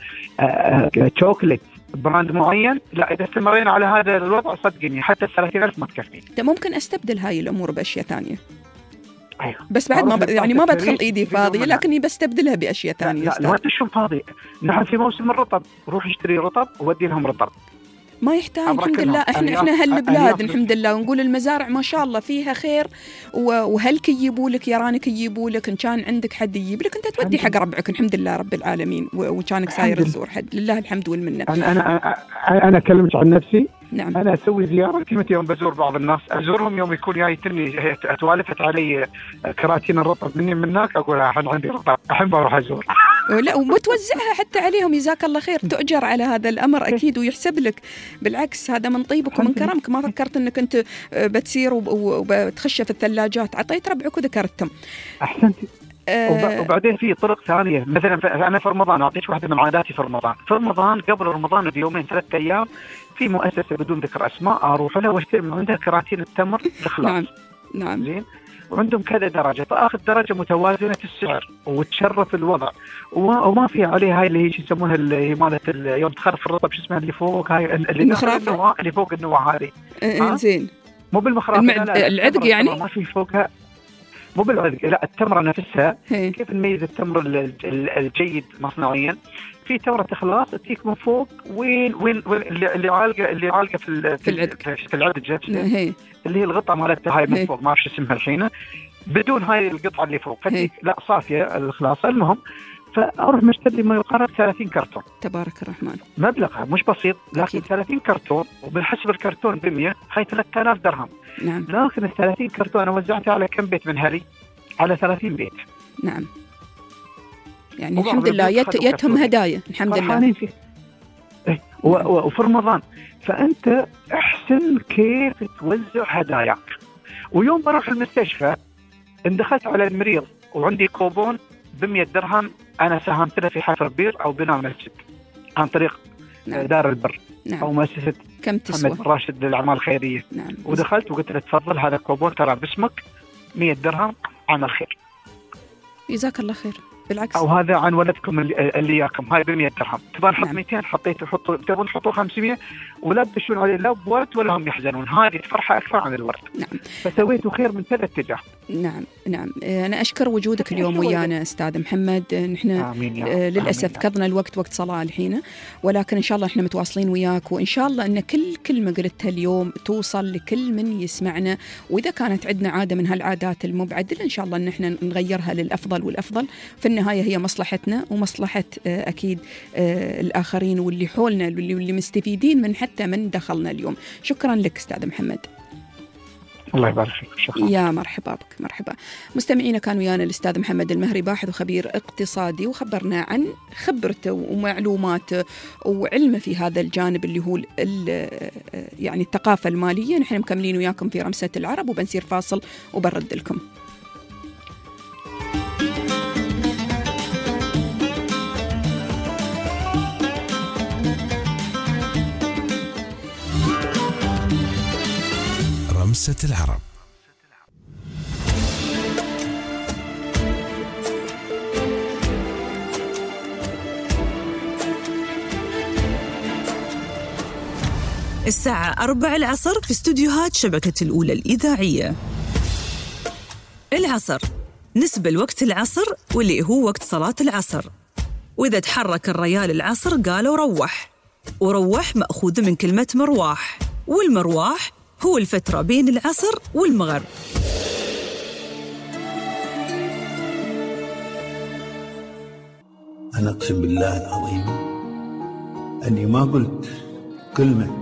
شوكليت براند معين، لا إذا استمرينا على هذا الوضع صدقني حتى الثلاثين ألف ما تكفي. أنت ممكن أستبدل هاي الأمور بأشياء ثانية. أيوة. بس بعد ما ب... يعني ما بدخل إيدي فاضية، لكني بستبدلها بأشياء ثانية. لا لا, لا تشوف فاضي. نحن في موسم الرطب روح اشتري رطب وودي لهم رطب. ما يحتاج. الحمد لله احنا احنا هالبلاد الحمد لله، ونقول المزارع ما شاء الله فيها خير، وهلك يجيبوا لك يرانك يجيبوا لك، ان كان عندك حد يجيب لك انت تودي حق ربعك الحمد لله رب العالمين، وكانك ساير الزور حد لله الحمد والمنه. انا انا انا اكلمك عن نفسي. نعم. انا اسوي زياره كلمه يوم بزور بعض الناس ازورهم يوم يكون جايتني توالفت علي كراتين الرطب مني من هناك اقول الحين عندي رطب الحين بروح ازور. لا ومتوزعها حتى عليهم جزاك الله خير، تؤجر على هذا الأمر أكيد ويحسب لك. بالعكس هذا من طيبك ومن كرمك، ما فكرت أنك أنت بتسير وبتخش في الثلاجات، عطيت ربعك وذكرتهم. أحسنتي أه وبعدين في طرق ثانيه، مثلا انا في رمضان اعطيك واحده من عاداتي في رمضان. في رمضان قبل رمضان بيومين ثلاثة ايام في مؤسسه بدون ذكر اسماء اروح لها واشتري من عندها كراتين التمر الخلاص. نعم نعم زين. وعندهم كذا درجه، فاخذ درجه متوازنه السعر وتشرف الوضع وما في عليها هاي اللي هي يسمونها اللي مالت يوم تخرف الرطب شو اسمها اللي فوق، هاي اللي النواه اللي فوق النواه هذه. زين. مو بالمخرافه المع... لا لا العذق يعني ما في فوقها، مو بالعذق لا التمره نفسها. هي. كيف نميز التمر الجيد مصنعيا؟ في تمره اخلاص تجيك من فوق وين وين, وين اللي عالقه اللي عالقه في في العذق في العذق اللي هي القطعه مالتها هاي من فوق ما اعرف اسمها الحين، بدون هاي القطعه اللي فوق لا صافيه الخلاص. المهم فاروح مشتري ما يقارب ثلاثين كرتون. تبارك الرحمن. مبلغ مش بسيط لكن أكيد. ثلاثين كرتون وبالحسب الكرتون بمية هاي ثلاثة آلاف درهم. نعم. لكن ال ثلاثين كرتون انا وزعتها على كم بيت من هري؟ على ثلاثين بيت. نعم. يعني الحمد لله يت... يتهم هدايا الحمد لله. إيه. وفي رمضان فانت احسن كيف توزع هداياك. ويوم بروح المستشفى ان دخلت على المريض وعندي كوبون بمية درهم أنا ساهمت له في حفر بير أو بناء مسجد عن طريق نعم. دار البر. نعم. أو مؤسسة كم تسوى؟ محمد راشد للأعمال الخيرية. نعم. ودخلت وقلت له تفضل هذا كوبون ترى باسمك مية درهم عمل خير. جزاك الله خير. بالعكس. أو هذا عن ولدكم اللي ياكم هاي بمية درهم. تبغى نحط نعم. مئتين حطيته حطوا تبغون تحطوا خمسمية ولا تدشون عليه لا بورد ولا هم يحزنون. هذه فرحة أكثر عن الورد. نعم. فسويتوا خير من ثلاث اتجاه. نعم نعم. أنا أشكر وجودك اليوم ويانا أستاذ محمد. نحن آه للأسف كضنا الوقت وقت صلاة الحين، ولكن إن شاء الله إحنا متواصلين وياك، وإن شاء الله أن كل كلمة قلتها اليوم توصل لكل من يسمعنا. وإذا كانت عندنا عادة من هالعادات المبعدلة إن شاء الله أن إحنا نغيرها للأفضل والأفضل. في النهاية هي مصلحتنا ومصلحة آه أكيد آه الآخرين واللي حولنا واللي مستفيدين من حتى من دخلنا اليوم. شكرا لك أستاذ محمد. الله يبارك فيك. شكرا. يا مرحبا بك. مرحبا. مستمعينا كان ويانا الأستاذ محمد المهري باحث وخبير اقتصادي، وخبرنا عن خبرته ومعلوماته وعلمه في هذا الجانب اللي هو يعني الثقافة المالية. نحن مكملين وياكم في رمسة العرب وبنصير فاصل وبرد لكم. رمسة العرب. الساعة أربع العصر في استوديوهات شبكة الأولى الإذاعية. العصر نسبة لوقت العصر واللي هو وقت صلاة العصر، وإذا تحرك الريال العصر قالوا روح، وروح مأخوذ من كلمة مرواح، والمرواح هو الفترة بين العصر والمغرب. أنا أقسم بالله العظيم أني ما قلت كلمة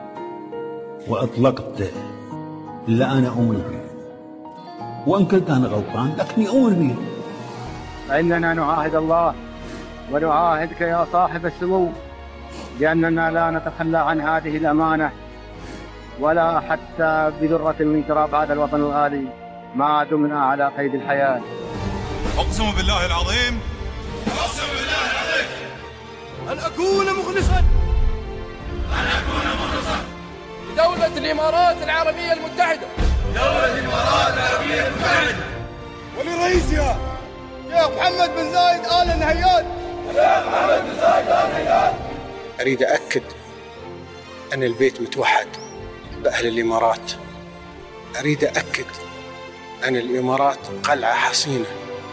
وأطلقت إلا أنا أؤمن فيه، وإن كنت أنا غلطان لكني أؤمن فيه. فإننا نعاهد الله ونعاهدك يا صاحب السمو بأننا لا نتخلى عن هذه الأمانة ولا حتى بذرة من تراب هذا الوطن الغالي ما دمنا على قيد الحياة. أقسم بالله العظيم أقسم بالله العظيم أن أكون مخلصا أن أكون مخلصا لدولة الإمارات العربية المتحدة دولة الإمارات العربية المتحدة ولرئيسها شيخ محمد بن زايد آل نهيان شيخ محمد بن زايد آل نهيان. أريد أأكد أن البيت متوحد بأهل الإمارات. أريد أأكد أن الإمارات قلعة حصينة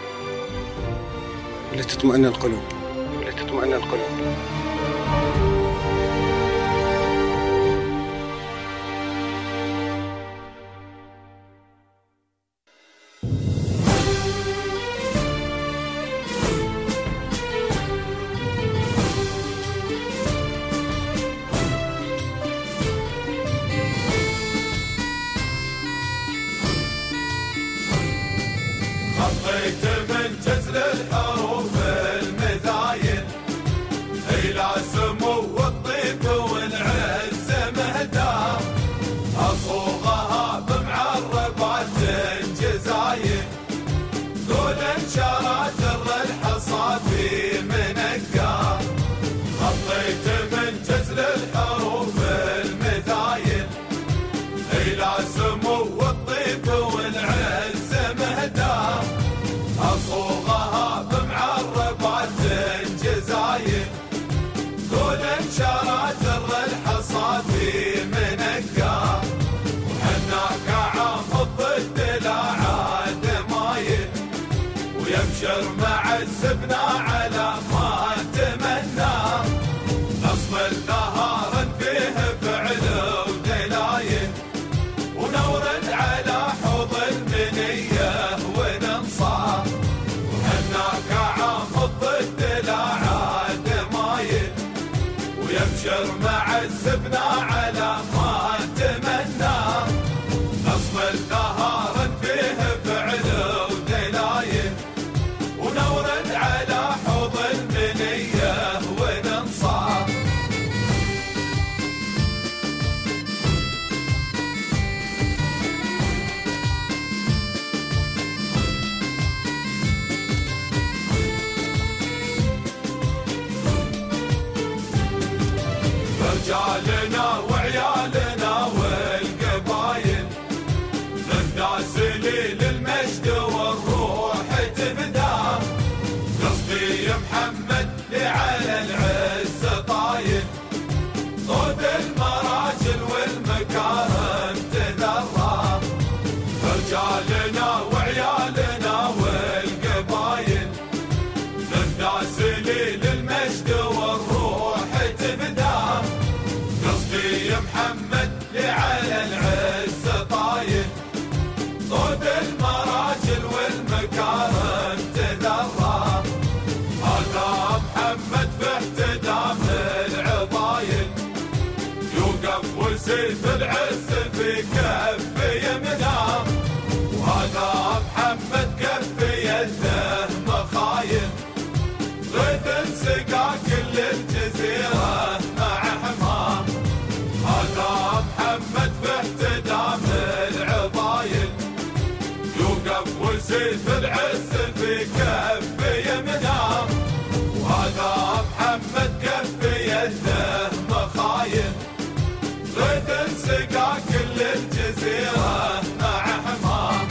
ولتطمئن القلوب ولتطمئن القلوب. الدلع دمايل ويبشر مع الزبنة على ما تمنى أصل نهارا فيه فعل ودلايل ونورد على حوض المنية وننصار وهناك عامض الدلع دمايل ويبشر مع الزبنة على ما تمنى أصل نهارا فيه فعل ودلايل ونورد على حوض المنية وننصار رجالنا وعيالنا والقبايل نغتاسلي للمجد والروح تبدا قصدي يا محمد لعلى العز طايل صوت المراجل والمكارم تذرى رجالنا وعيالنا والقبايل نغتاسلي للمجد والروح تبدا قصدي يا محمد لعلى العز طايل صوت المراجل والمكارم تذرى هذا محمد في احتدام العضايل يوقف وسيف العز في كف يمناه وهذا محمد كف يده مخايل غيث سقى كل الجزيرة مع حماه هذا محمد في احتدام العضايل يوقف وسيف العز في كف يمناه وهذا محمد كف يده مخايل غيث سقى كل الجزيرة مع حماه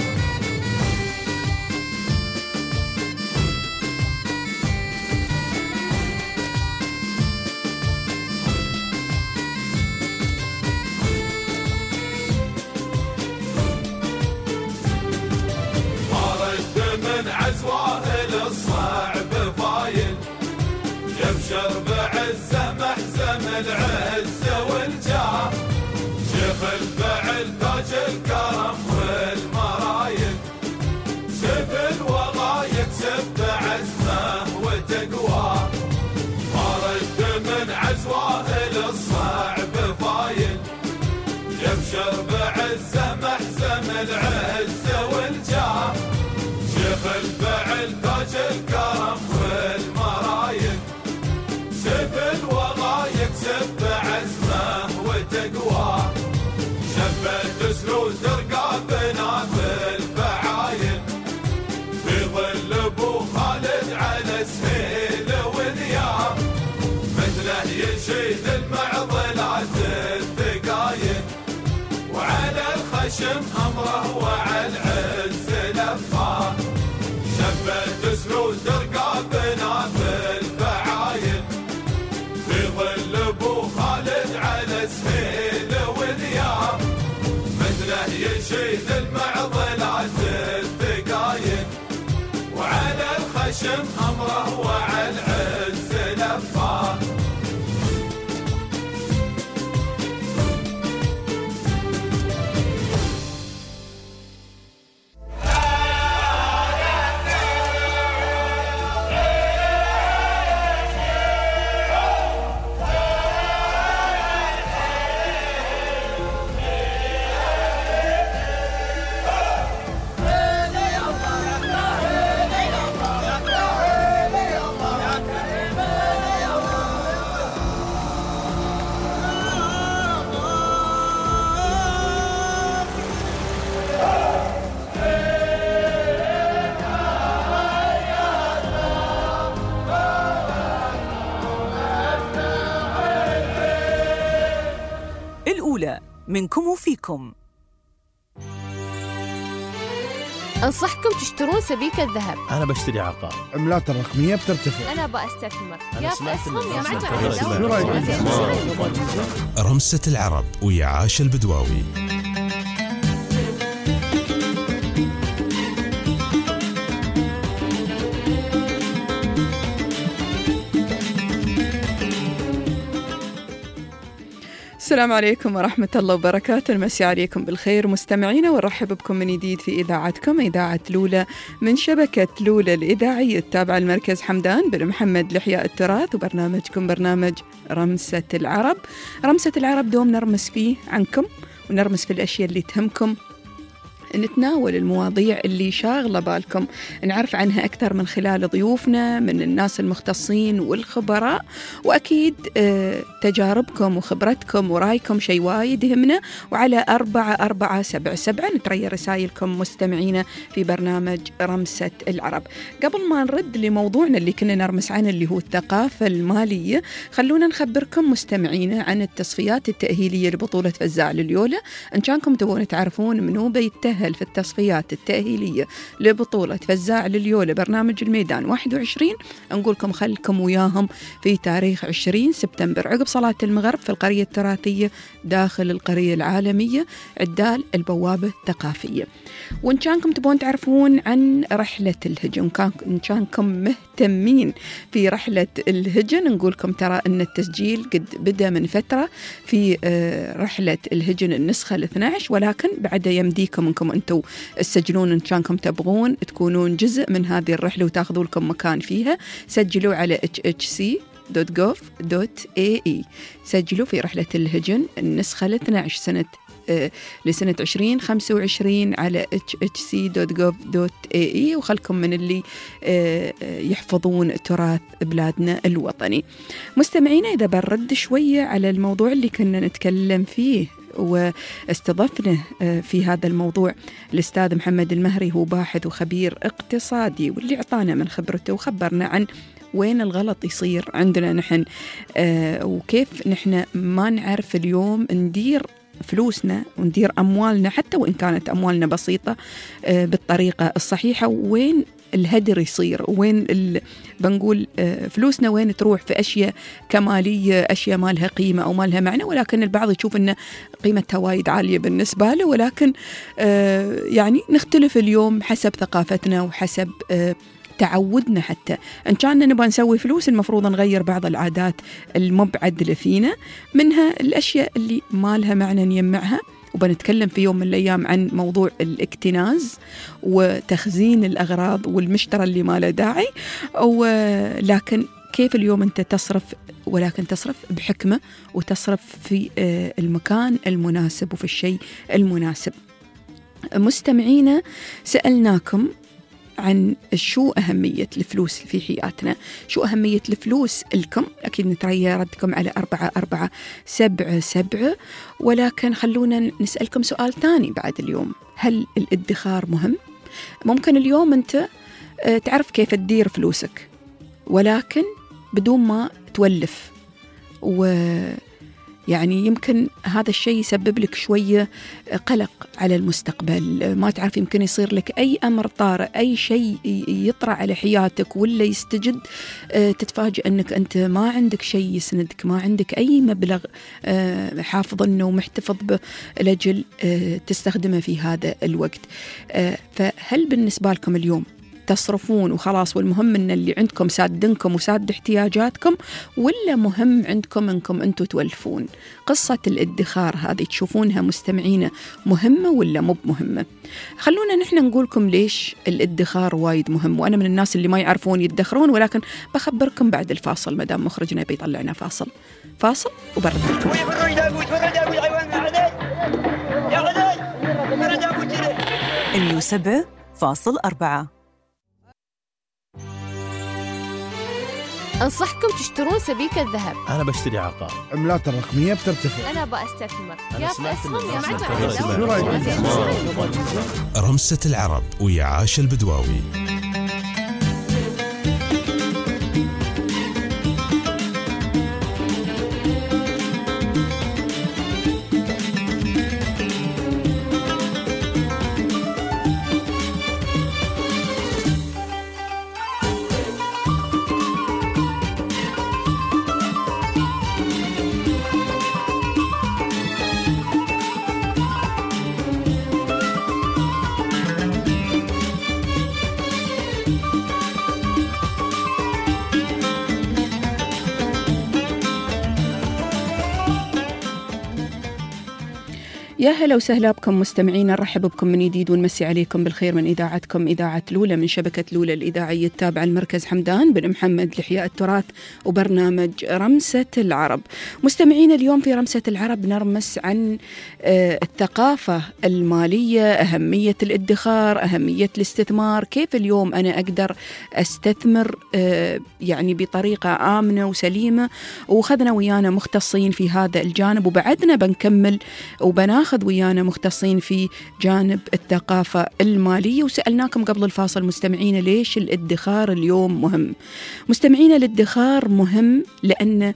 عزواه للصعب فايل يبشر بعزه محزم العز والجاه شيخ الفعل تاج الكرم والمرايل سيف الوغى يكسب بعزمه وتقواه ما رد من عزواه للصعب فايل يبشر بعزه محزم العز والجاه شيخ الفعل تاج الكرم والمرايل سيف الوغى يكسب بعزمه وتقواه شبت سلوز رقابنا في الفعايل في ظل ابو خالد على سهيل وذياب مثله يشيد المعضلات الثقايل وعلى الخشم امره وعلى العز لفاه شبت سلوز رقابنا في الفعايل في ظل ابو خالد على سهيل وذياب مثله يشيد المعضلات الثقايل وعلى الخشم امره وعلى العز لفاه الأولى منكم وفيكم. أنصحكم تشترون سبيكة ذهب. أنا بشتري عقار. عملات الرقمية بترتفع. أنا أستثمر. يا أسهم يا معتمد. رمسة العرب ويا عاش البدواوي. السلام عليكم ورحمة الله وبركاته. نمسي عليكم بالخير مستمعينا ونرحب بكم من جديد في إذاعتكم إذاعة لولا من شبكة لولا الإذاعية التابعة المركز حمدان بن محمد لإحياء التراث، وبرنامجكم برنامج رمسة العرب. رمسة العرب دوم نرمس فيه عنكم ونرمس في الأشياء اللي تهمكم، نتناول المواضيع اللي شاغلة بالكم، نعرف عنها أكثر من خلال ضيوفنا من الناس المختصين والخبراء، وأكيد تجاربكم وخبرتكم ورأيكم شيء وايد يهمنا. وعلى أربعة أربعة سبعة سبعة نتريى رسائلكم مستمعينا في برنامج رمسة العرب. قبل ما نرد لموضوعنا اللي كنا نرمس عنه اللي هو الثقافة المالية، خلونا نخبركم مستمعينا عن التصفيات التأهيلية لبطولة فزاع لليولا. إن كانكم تبون تعرفون منو بيتأهل في التصفيات التأهيلية لبطولة فزاع لليولا برنامج الميدان واحد وعشرين، نقولكم خلكم وياهم في تاريخ عشرين سبتمبر عقب صلاة المغرب في القرية التراثية داخل القرية العالمية عدال البوابة الثقافية. وإن كانكم تبون تعرفون عن رحلة الهجن، إن كانكم مهتمين في رحلة الهجن، نقولكم ترى أن التسجيل قد بدأ من فترة في رحلة الهجن النسخة الاثنى عشر، ولكن بعد يمديكم أنكم أنتوا تسجلون إن كانكم تبغون تكونون جزء من هذه الرحلة وتاخذوا لكم مكان فيها. سجلوا على اتش اتش سي دوت جوف دوت اي اي، سجلوا في رحلة الهجن النسخة الاثنى عشر سنة آه لسنة عشرين خمسة وعشرين على اتش اتش سي دوت جوف دوت اي اي، وخلكم من اللي آه يحفظون تراث بلادنا الوطني. مستمعينا، إذا برد شوية على الموضوع اللي كنا نتكلم فيه واستضفنا في هذا الموضوع الأستاذ محمد المهري، هو باحث وخبير اقتصادي، واللي عطانا من خبرته وخبرنا عن وين الغلط يصير عندنا نحن، آه وكيف نحن ما نعرف اليوم ندير فلوسنا وندير أموالنا حتى وإن كانت أموالنا بسيطة آه بالطريقة الصحيحة، وين الهدر يصير، وين بنقول فلوسنا وين تروح في أشياء كمالية، أشياء ما لها قيمة أو ما لها معنى، ولكن البعض يشوف أن قيمتها وايد عالية بالنسبة له، ولكن يعني نختلف اليوم حسب ثقافتنا وحسب تعودنا. حتى إن كنا نبغى نسوي فلوس المفروض نغير بعض العادات المبعدلة فينا، منها الأشياء اللي ما لها معنى نجمعها. وبنتكلم في يوم من الأيام عن موضوع الاكتناز وتخزين الأغراض والمشترى اللي ما له داعي، ولكن كيف اليوم أنت تصرف، ولكن تصرف بحكمة وتصرف في المكان المناسب وفي الشيء المناسب. مستمعينا، سألناكم عن شو أهمية الفلوس في حياتنا، شو أهمية الفلوس لكم. أكيد نتريى ردكم على أربعة أربعة سبعة سبعة، ولكن خلونا نسألكم سؤال ثاني بعد اليوم. هل الادخار مهم؟ ممكن اليوم أنت تعرف كيف تدير فلوسك ولكن بدون ما تولف، ويعني يمكن هذا الشيء يسبب لك شوية قلق على المستقبل، ما تعرف يمكن يصير لك أي أمر طارئ، أي شيء يطرأ على حياتك ولا يستجد، تتفاجئ أنك أنت ما عندك شيء يسندك، ما عندك أي مبلغ حافظ أنه ومحتفظ به لأجل تستخدمه في هذا الوقت. فهل بالنسبة لكم اليوم تصرفون وخلاص والمهم ان اللي عندكم سادنكم وساد احتياجاتكم، ولا مهم عندكم انكم انتم تولفون؟ قصة الادخار هذه تشوفونها مستمعينا مهمة ولا مو مهمة؟ خلونا نحن نقولكم ليش الادخار وايد مهم، وانا من الناس اللي ما يعرفون يدخرون، ولكن بخبركم بعد الفاصل مدام مخرجنا بيطلعنا فاصل فاصل وبرد لكم. اللي سبعة فاصل أربعة. أنصحكم تشترون سبيكة ذهب. أنا بشتري عقار. عملات الرقمية بترتفع. أنا بأستثمر. يا أسهم يا معتمد. رمسة العرب ويا عاش البدواوي. يا هلا وسهلا بكم مستمعينا، نرحب بكم من جديد ونمسي عليكم بالخير من إذاعتكم إذاعة لولة من شبكة لولة الإذاعية التابعة المركز حمدان بن محمد لإحياء التراث وبرنامج رمسة العرب. مستمعينا اليوم في رمسة العرب نرمس عن الثقافة المالية، أهمية الادخار، أهمية الاستثمار، كيف اليوم أنا أقدر أستثمر يعني بطريقة آمنة وسليمة. وخذنا ويانا مختصين في هذا الجانب، وبعدنا بنكمل وبناخذ أخذ ويانا مختصين في جانب الثقافة المالية. وسألناكم قبل الفاصل مستمعين ليش الادخار اليوم مهم. مستمعين الادخار مهم لأن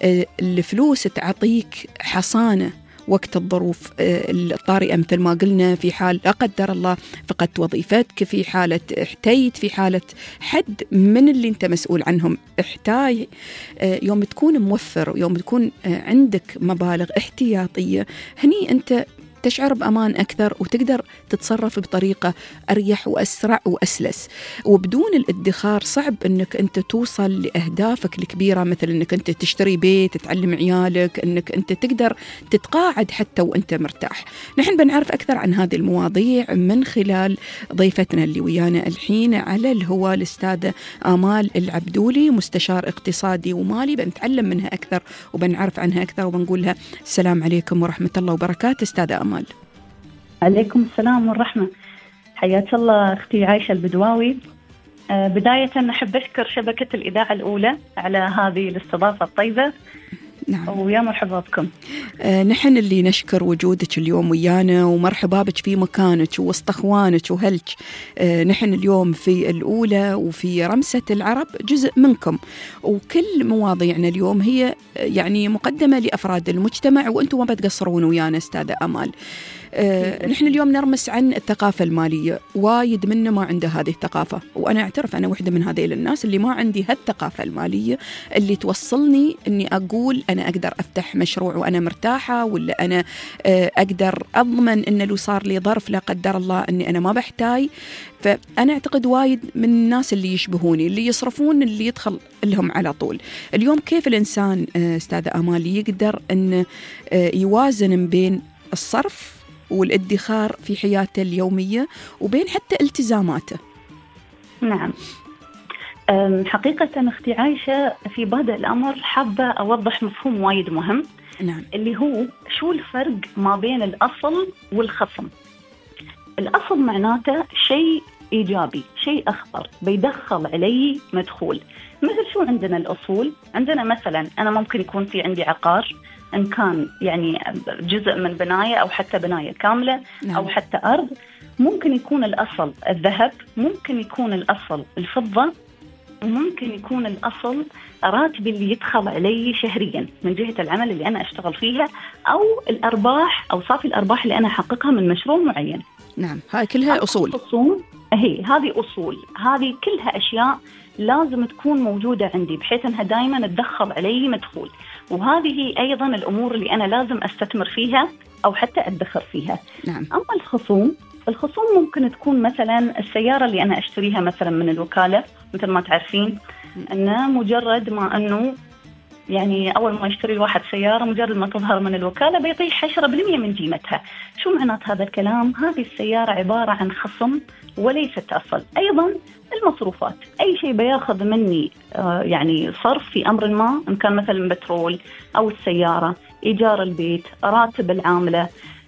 الفلوس تعطيك حصانة وقت الظروف الطارئة، مثل ما قلنا، في حال لا قدر الله فقدت وظيفتك، في حالة احتيت، في حالة حد من اللي انت مسؤول عنهم احتاج. يوم تكون موفر، يوم تكون عندك مبالغ احتياطية، هني انت تشعر بأمان أكثر وتقدر تتصرف بطريقة أريح وأسرع وأسلس. وبدون الادخار صعب أنك أنت توصل لأهدافك الكبيرة، مثل أنك أنت تشتري بيت، تعلم عيالك، أنك أنت تقدر تتقاعد حتى وأنت مرتاح. نحن بنعرف أكثر عن هذه المواضيع من خلال ضيفتنا اللي ويانا الحين على الهواء، الأستاذة آمال العبدولي، مستشار اقتصادي ومالي. بنتعلم منها أكثر وبنعرف عنها أكثر وبنقول لها السلام عليكم ورحمة الله وبركاته أستاذة آمال. عليكم السلام والرحمة، حياك الله أختي عايشة البدواوي. آه بداية نحب أشكر شبكة الإذاعة الأولى على هذه الاستضافة الطيبة. نعم. ويا مرحبا بكم. آه نحن اللي نشكر وجودك اليوم ويانا، ومرحبا بك في مكانك ووسط أخوانك وهلك. آه نحن اليوم في الأولى وفي رمسة العرب جزء منكم، وكل مواضيعنا اليوم هي يعني مقدمة لأفراد المجتمع، وأنتم ما بتقصرون ويانا أستاذة آمال. آه، نحن اليوم نرمس عن الثقافة المالية. وايد منا ما عنده هذه الثقافة، وأنا أعترف أنا واحدة من هذه الناس اللي ما عندي هالثقافة المالية اللي توصلني أني أقول أنا أقدر أفتح مشروع وأنا مرتاحة، ولا أنا آه أقدر أضمن أن لو صار لي ظرف لا قدر الله أني أنا ما بحتاج. فأنا أعتقد وايد من الناس اللي يشبهوني اللي يصرفون اللي يدخل لهم على طول. اليوم كيف الإنسان آه أستاذة آمال يقدر أن آه يوازن بين الصرف والادخار في حياته اليومية وبين حتى التزاماته؟ نعم، حقيقة أختي عايشة في بادئ الأمر حابة أوضح مفهوم وايد مهم. نعم. اللي هو شو الفرق ما بين الأصل والخصم. الأصل معناته شيء إيجابي، شيء أخضر بيدخل علي مدخول. مثل شو عندنا الأصول؟ عندنا مثلا أنا ممكن يكون في عندي عقار، إن كان يعني جزء من بناية أو حتى بناية كاملة. نعم. أو حتى أرض. ممكن يكون الأصل الذهب، ممكن يكون الأصل الفضة، وممكن يكون الأصل راتبي اللي يدخل علي شهريا من جهة العمل اللي أنا أشتغل فيها، أو الأرباح أو صافي الأرباح اللي أنا أحققها من مشروع معين. نعم، هاي كلها أصول. أصول هي هذه أصول، هذه كلها أشياء لازم تكون موجودة عندي بحيث أنها دائما تدخل علي مدخول. وهذه أيضا الأمور اللي أنا لازم أستثمر فيها أو حتى أدخر فيها. نعم. أما الخصوم، الخصوم ممكن تكون مثلا السيارة اللي أنا أشتريها مثلا من الوكالة، مثل ما تعرفين أنه مجرد ما أنه يعني أول ما يشتري الواحد سيارة مجرد ما تظهر من الوكالة بيطيح عشرة بالمئة من قيمتها. شو معنات هذا الكلام؟ هذه السيارة عبارة عن خصم وليست أصل. أيضا المصروفات، أي شيء بياخذ مني آه يعني صرف في أمر ما، إن كان مثلا بترول أو السيارة، إيجار البيت، راتب العاملة،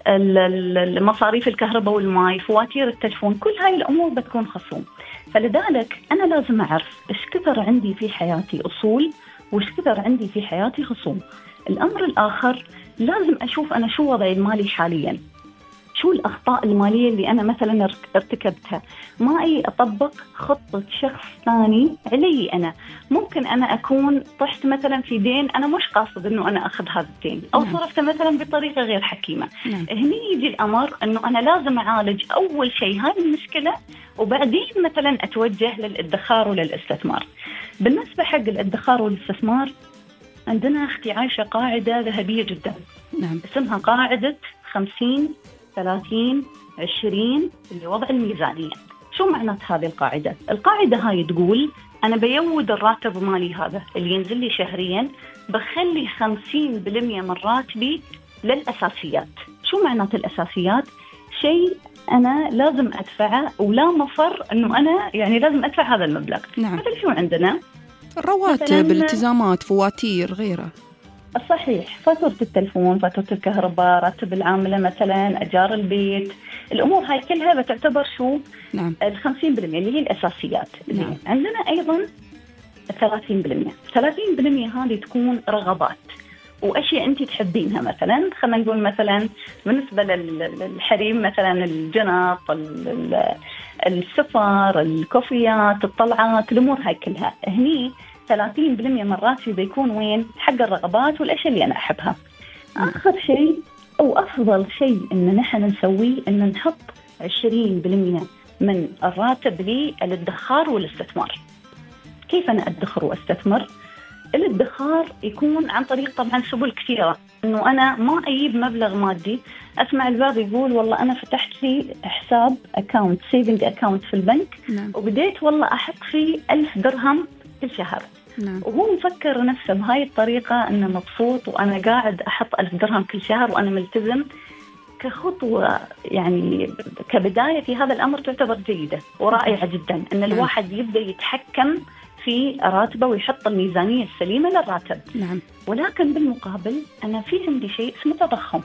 المصاريف الكهرباء والماء، فواتير التلفون، كل هاي الأمور بتكون خصوم. فلذلك أنا لازم أعرف إيش كثر عندي في حياتي أصول وإيش كثر عندي في حياتي خصوم. الأمر الآخر لازم أشوف أنا شو وضعي المالي حالياً، شو الأخطاء المالية اللي أنا مثلاً ارتكبتها، ما أي أطبق خطة شخص ثاني علي أنا. ممكن أنا أكون طحت مثلاً في دين أنا مش قاصد أنه أنا أخذ هذا الدين، أو صرفت مثلاً بطريقة غير حكيمة. نعم. هني يجي الأمر أنه أنا لازم أعالج أول شيء هاي المشكلة، وبعدين مثلاً أتوجه للإدخار وللاستثمار. بالنسبة حق الإدخار والاستثمار عندنا أختي عايشة قاعدة ذهبية جداً. نعم. اسمها قاعدة خمسين ثلاثين عشرين لوضع الميزانية. شو معنات هذه القاعدة؟ القاعدة هاي تقول أنا بيود الراتب مالي هذا اللي ينزل لي شهرياً، بخلي خمسين بالمئة من راتبي للأساسيات. شو معنات الأساسيات؟ شيء أنا لازم أدفعه ولا مفر أنه أنا يعني لازم أدفع هذا المبلغ. نعم. مثل شو عندنا؟ الرواتب، الالتزامات، فواتير، غيره. صحيح، فاتورة التلفون، فاتورة الكهرباء، راتب العاملة مثلا، أجار البيت، الأمور هاي كلها بتعتبر شو؟ نعم. الخمسين بالمئة اللي هي الأساسيات. نعم. عندنا أيضا ثلاثين بالمئة. ثلاثين بالمئة هذه تكون رغبات وأشياء أنت تحبينها. مثلا خلينا نقول مثلا بالنسبة للحريم مثلا الجنط، السفر، الكوفيات، الطلعات، الأمور هاي كلها. هني ثلاثين بالمئة من راتبي بيكون وين؟ حق الرغبات والأشياء اللي أنا أحبها. آخر شيء أو أفضل شيء إن نحن نسويه إن نحط عشرين بالمئة من الراتب للادخار والاستثمار. كيف أنا أدخر وأستثمر؟ الادخار يكون عن طريق طبعا سبل كثيرة، إنه أنا ما أجيب مبلغ مادي. أسمع البعض يقول والله أنا فتحت لي حساب أكاونت سيفنج أكاونت في البنك. نعم. وبديت والله أحط فيه ألف درهم كل شهر. نعم. وهو مفكر نفسه بهاي الطريقة أنه مبسوط وأنا قاعد أحط ألف درهم كل شهر وأنا ملتزم. كخطوة يعني كبداية في هذا الأمر تعتبر جيدة ورائعة جدا، أن الواحد يبدأ يتحكم في راتبه ويحط الميزانية السليمة للراتب. نعم. ولكن بالمقابل أنا في عندي شيء اسمه تضخم.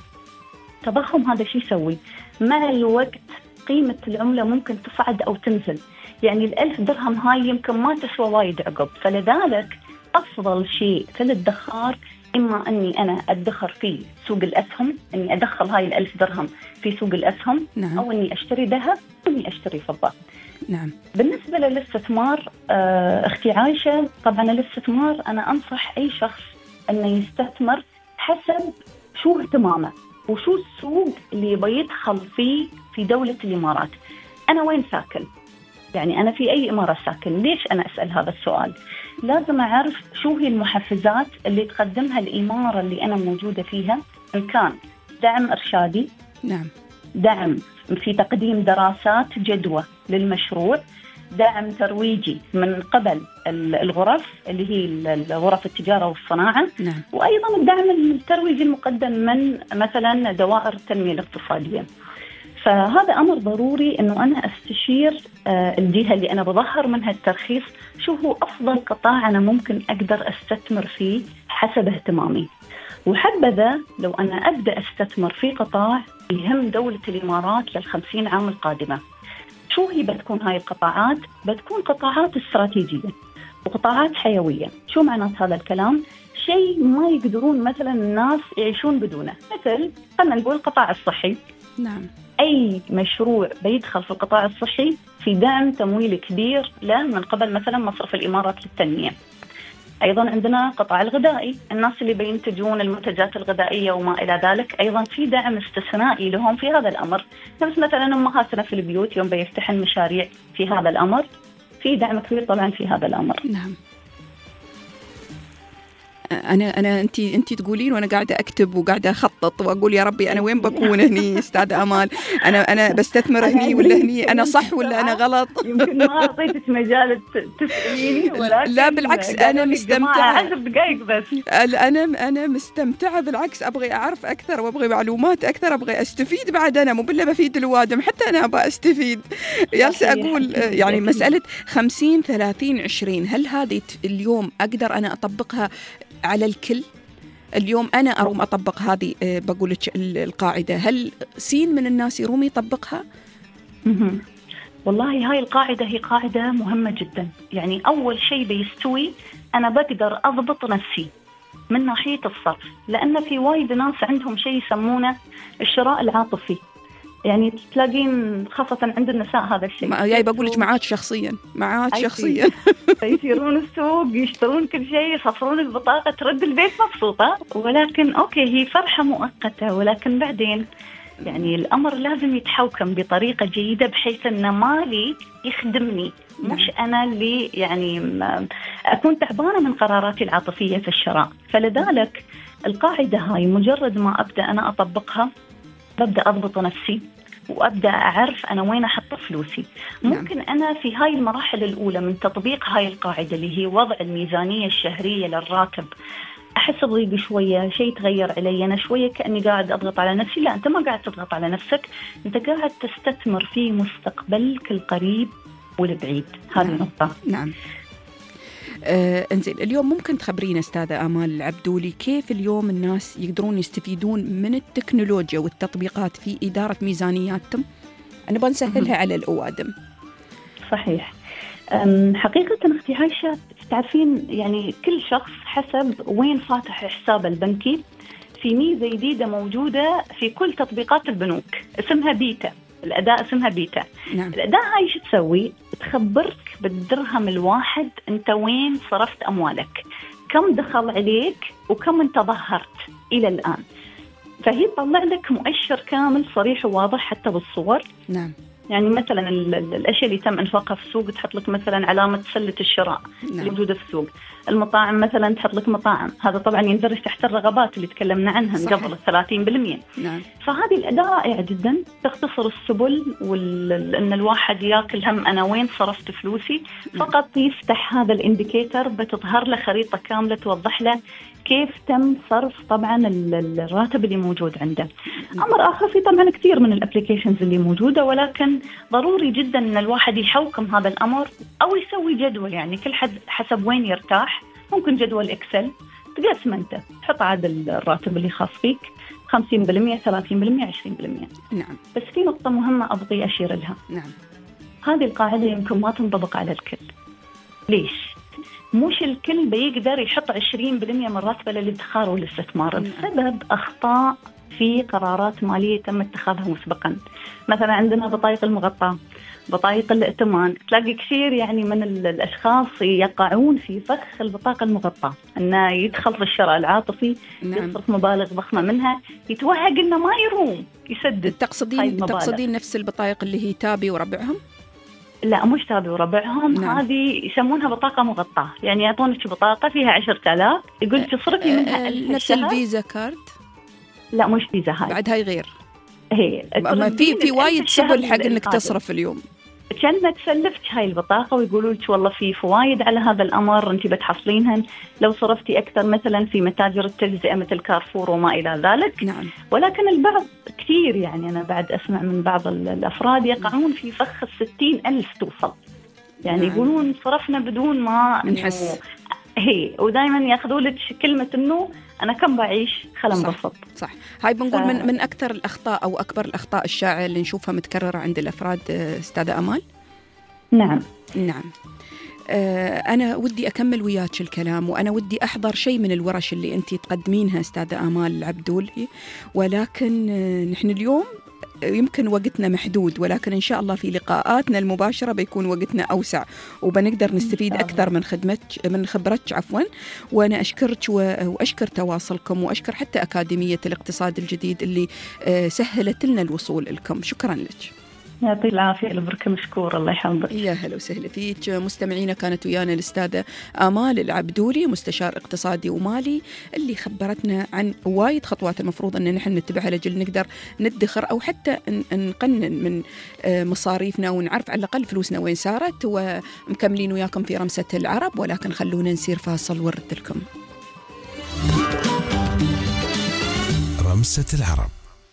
تضخم هذا شيء يسوي مع الوقت قيمة العملة ممكن تصعد أو تنزل. يعني الألف درهم هاي يمكن ما تسوى وايد عقب، فلذلك أفضل شيء في الادخار إما أني أنا أدخر في سوق الأسهم، أني أدخل هاي الألف درهم في سوق الأسهم. نعم. أو أني أشتري ذهب، أو أني أشتري فضة. نعم. بالنسبة للاستثمار آه أختي عايشة، طبعا الاستثمار أنا أنصح أي شخص أنه يستثمر حسب شو اهتمامه وشو السوق اللي يبغى يدخل فيه في دولة الإمارات. أنا وين ساكن؟ يعني أنا في أي إمارة ساكن؟ ليش أنا أسأل هذا السؤال؟ لازم أعرف شو هي المحفزات اللي تقدمها الإمارة اللي أنا موجودة فيها، إن كان دعم إرشادي. نعم. دعم في تقديم دراسات جدوى للمشروع، دعم ترويجي من قبل الغرف اللي هي غرف التجارة والصناعة. نعم. وأيضا الدعم الترويجي المقدم من مثلا دوائر التنمية الاقتصادية. فهذا أمر ضروري أنه أنا أستشير الجهة اللي أنا بظهر منها الترخيص شو هو أفضل قطاع أنا ممكن أقدر أستثمر فيه حسب اهتمامي. وحبذا لو أنا أبدأ أستثمر في قطاع يهم دولة الإمارات للخمسين عام القادمة. شو هي بتكون هاي القطاعات؟ بتكون قطاعات استراتيجية وقطاعات حيوية. شو معنات هذا الكلام؟ شيء ما يقدرون مثلا الناس يعيشون بدونه. مثل خلنا نقول القطاع الصحي. نعم. أي مشروع بيدخل في القطاع الصحي في دعم تمويل كبير له من قبل مثلا مصرف الإمارات للتنمية. أيضا عندنا قطاع الغذائي، الناس اللي بينتجون المنتجات الغذائية وما إلى ذلك، أيضا في دعم استثنائي لهم في هذا الأمر. نفس مثلا أمهاتنا في البيوت يوم بيفتحن مشاريع في هذا الأمر، في دعم كبير طبعا في هذا الأمر. نعم. أنا أنا أنت أنت تقولين وأنا قاعدة أكتب وقاعدة أخطط وأقول يا ربي أنا وين بكون هني أستاذ أمال؟ أنا أنا بستثمر هني ولا هني؟ أنا صح ولا أنا غلط؟ يمكن ما أعطيتك مجال تسأليني، ولكن لا بالعكس أنا مستمتعة. عشر دقائق بس. أنا أنا مستمتعة بالعكس، أبغى أعرف أكثر وأبغى معلومات أكثر، أبغى أستفيد بعد. أنا مو بالله بفيد الوادم، حتى أنا أبغى أستفيد. جالسة أقول يعني مسألة خمسين ثلاثين عشرين، هل هذه اليوم أقدر أنا أطبقها على الكل؟ اليوم أنا أروم أطبق هذه بقول لك القاعدة، هل سين من الناس يروم يطبقها؟ والله هاي القاعدة هي قاعدة مهمة جدا. يعني أول شيء بيستوي أنا بقدر أضبط نفسي من ناحية الصرف، لأن في وايد ناس عندهم شيء يسمونه الشراء العاطفي. يعني تلاقين خاصة عند النساء هذا الشيء. يعني بقول لك معاك شخصيا معاك شخصيا فيصيرون السوق يشترون كل شيء، يصفرون البطاقة، ترد البيت مبسوطة. ولكن أوكي هي فرحة مؤقتة، ولكن بعدين يعني الأمر لازم يتحوكم بطريقة جيدة بحيث أن مالي يخدمني، مش أنا اللي يعني أكون تعبانة من قراراتي العاطفية في الشراء. فلذلك القاعدة هاي مجرد ما أبدأ أنا أطبقها ببدأ أضبط نفسي وأبدأ أعرف أنا وين أحط فلوسي. ممكن أنا في هاي المراحل الأولى من تطبيق هاي القاعدة اللي هي وضع الميزانية الشهرية للراتب أحس بضيق شوية، شيء تغير علي أنا شوية، كأني قاعد أضغط على نفسي. لا، أنت ما قاعد تضغط على نفسك، أنت قاعد تستثمر في مستقبلك القريب والبعيد. هذه نعم. النقطة. نعم. آه، انزين، اليوم ممكن تخبرينا أستاذة آمال العبدولي كيف اليوم الناس يقدرون يستفيدون من التكنولوجيا والتطبيقات في إدارة ميزانياتهم؟ أنا بنسهلها على الأوادم. صحيح. حقيقة أختي عايشة، تعرفين يعني كل شخص حسب وين فاتح حسابه البنكي. في ميزة جديدة موجودة في كل تطبيقات البنوك اسمها بيتا، الأداء اسمها بيتا. نعم. الأداء هاي شو تسوي؟ تخبرك بالدرهم الواحد أنت وين صرفت أموالك، كم دخل عليك وكم أنت ظهرت إلى الآن. فهي تطلع لك مؤشر كامل صريح وواضح حتى بالصور. نعم. يعني مثلا الاشياء اللي تم انفاقها في السوق تحط لك مثلا علامه سله الشراء. نعم. موجوده في السوق. المطاعم مثلا تحط لك مطاعم، هذا طبعا يندرج تحت الرغبات اللي تكلمنا عنها من قبل ثلاثين بالمئة. نعم. فهذه الاداه رائعه جدا، تختصر السبل وان الواحد ياكل هم انا وين صرفت فلوسي. نعم. فقط يفتح هذا الانديكيتر بتظهر له خريطه كامله توضح له كيف تم صرف طبعا الراتب اللي موجود عنده. امر اخر، في طبعا كثير من الابليكيشنز اللي موجوده، ولكن ضروري جدا ان الواحد يحوكم هذا الامر او يسوي جدول، يعني كل حد حسب وين يرتاح. ممكن جدول اكسل تقسم انت، تحط عاد الراتب اللي خاص فيك خمسين بالمئة ثلاثين بالمئة عشرين بالمئة. نعم. بس في نقطه مهمه ابغي اشير لها. نعم. هذه القاعده يمكن ما تنطبق على الكل. ليش؟ مش الكل بيقدر يحط عشرين بالمئة من راتبه للادخار والاستثمار بسبب أخطاء في قرارات مالية تم اتخاذها مسبقا. مثلا عندنا بطايق المغطاة، بطايق الائتمان، تلاقي كثير يعني من الأشخاص يقعون في فخ البطاقة المغطاة، أنه يدخل في الشراء العاطفي. نعم. يصرف مبالغ ضخمة منها، يتوهق أنه ما يروم يسدد. تقصدين تقصدين نفس البطايق اللي هي تابي وربعهم؟ لا، مش تابي وربعهم. نعم. هذه يسمونها بطاقة مغطاة، يعني يعطونك بطاقة فيها عشرة آلاف، يقول تصرفي منها ألف نفس الفيزا كارد. لا، مش فيزا، هاي بعد هاي غير. هي ما في في وايد سبل حق انك تصرف اليوم. كأنك سلفتك هاي البطاقة ويقولوا لك والله في فوايد على هذا الأمر أنت بتحصلينها لو صرفتي أكثر مثلا في متاجر التجزئة مثل كارفور وما إلى ذلك. نعم. ولكن البعض كثير، يعني أنا بعد أسمع من بعض الأفراد يقعون في فخ الستين ألف توصل، يعني نعم. يقولون صرفنا بدون ما نحس. هي ودائما ياخذوا لك كلمة إنه أنا كم بعيش خلنا نبسط. صح. هاي بنقول ف... من من أكثر الأخطاء أو أكبر الأخطاء الشائعة اللي نشوفها متكررة عند الأفراد. أستاذة آمال. نعم. نعم. آه أنا ودي أكمل وياك الكلام، وأنا ودي أحضر شيء من الورش اللي أنت تقدمينها أستاذة آمال العبدولي، ولكن آه نحن اليوم يمكن وقتنا محدود، ولكن إن شاء الله في لقاءاتنا المباشرة بيكون وقتنا أوسع وبنقدر نستفيد أكثر من خدمتك من خبرتك عفوا. وأنا أشكرك وأشكر تواصلكم، وأشكر حتى أكاديمية الاقتصاد الجديد اللي سهلت لنا الوصول لكم. شكرا لك. يعطيك العافية، البركة مشكور، الله يحفظك. يا هلا وسهلا فيك. مستمعينا، كانت ويانا الأستاذة آمال العبدولي، مستشار اقتصادي ومالي، اللي خبرتنا عن وايد خطوات المفروض أن نحن نتبعها لجل نقدر ندخر أو حتى نقنن من مصاريفنا ونعرف على الأقل فلوسنا وين صارت. ومكملين وياكم في رمسة العرب، ولكن خلونا نسير فاصل ورد لكم. رمسة العرب.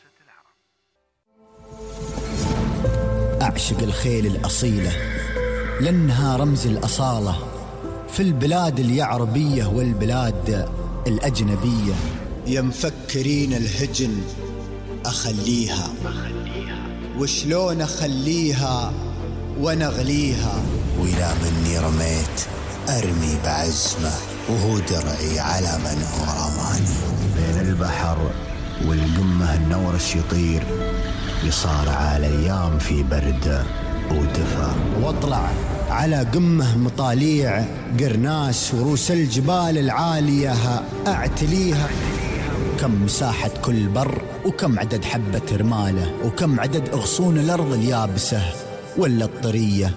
أعشق الخيل الأصيلة لأنها رمز الأصالة في البلاد اليعربية والبلاد الأجنبية. يا مفكرين الهجن أخليها، وشلون أخليها ونغليها، وإذا مني رميت أرمي بعزمة، وهو درعي على من هو رماني. بين البحر والقمة النورش يطير، يصارع الأيام في برد ودفا، واطلع على قمة مطاليع قرناس وروس الجبال العالية أعتليها. كم مساحة كل بر، وكم عدد حبة رمالة، وكم عدد أغصون الأرض اليابسة ولا الطرية.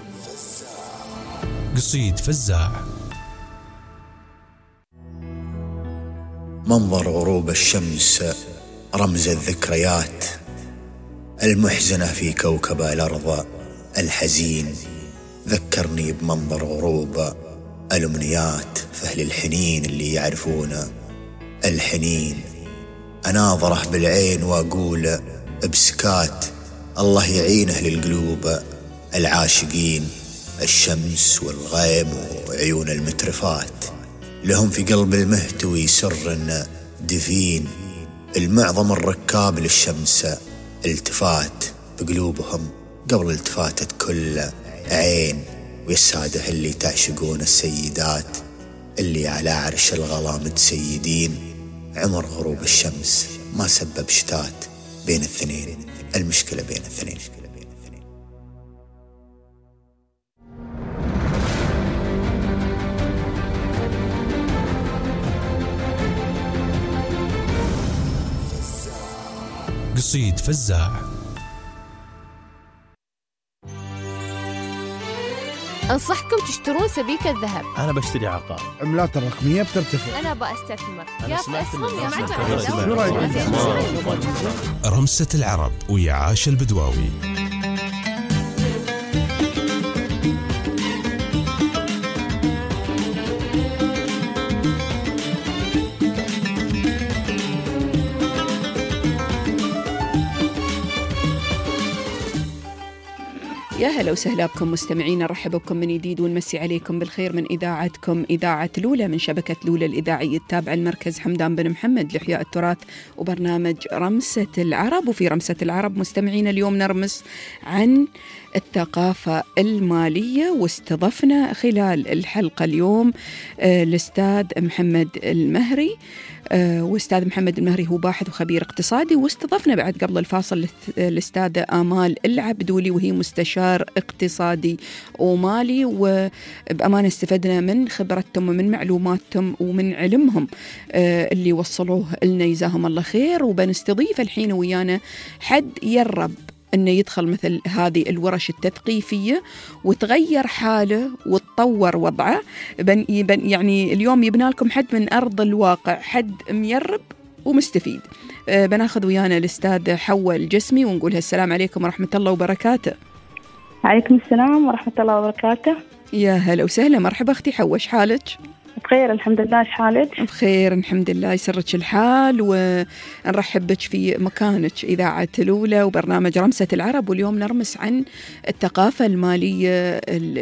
قصيد فزاع. منظر غروب الشمس رمز الذكريات المحزنة في كوكب الأرض الحزين، ذكرني بمنظر غروب الأمنيات، فأهل الحنين اللي يعرفون الحنين. أناظره بالعين وأقول بسكات الله يعينه للقلوب العاشقين. الشمس والغيم وعيون المترفات لهم في قلب المهتوي سر دفين. المعظم الركاب للشمس التفات بقلوبهم قبل التفاتة كل عين. ويساده اللي تعشقون السيدات اللي على عرش الغلا متسيدين. عمر غروب الشمس ما سبب شتات بين الاثنين، المشكلة بين الاثنين. قصيد فزاع. أنصحكم تشترون سبيكة ذهب. أنا بشتري عقار. عملات الرقمية بترتفع. أنا أستثمر. أنا يا سمعت أسهم يا معجم. رمسة العرب ويا عاش البدواوي. يا هلا وسهلا بكم مستمعين، نرحب بكم من جديد ونمسي عليكم بالخير من إذاعتكم إذاعة لولا من شبكة لولا الإذاعية التابعة المركز حمدان بن محمد لإحياء التراث وبرنامج رمسة العرب. وفي رمسة العرب مستمعين اليوم نرمس عن الثقافة المالية، واستضفنا خلال الحلقة اليوم الأستاذ محمد المهري. واستاذ محمد المهري هو باحث وخبير اقتصادي، واستضفنا بعد قبل الفاصل الأستاذة آمال العبدولي وهي مستشار اقتصادي ومالي، وبأمانة استفدنا من خبرتهم ومن معلوماتهم ومن علمهم اللي وصلوه لنا جزاهم الله خير. وبنستضيف الحين ويانا حد يرب أنه يدخل مثل هذه الورش التثقيفية وتغير حاله وتطور وضعه. بن يعني اليوم يبنى لكم حد من أرض الواقع، حد ميرب ومستفيد. أه بناخذ ويانا الأستاذ حواء الجسمي ونقولها السلام عليكم ورحمة الله وبركاته. عليكم السلام ورحمة الله وبركاته. يا هلا وسهلا، مرحبا أختي حواء، إيش حالك؟ بخير الحمد لله، ايش حالك؟ بخير الحمد لله، يسرك الحال، ونرحب بك في مكانك إذاعة لولا وبرنامج رمسة العرب. واليوم نرمس عن الثقافة المالية،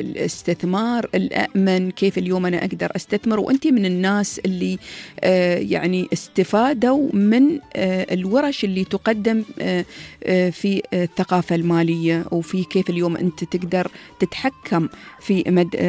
الاستثمار الأأمن، كيف اليوم أنا أقدر أستثمر. وأنت من الناس اللي آه يعني استفادوا من آه الورش اللي تقدم آه آه في الثقافة المالية، وفي كيف اليوم أنت تقدر تتحكم في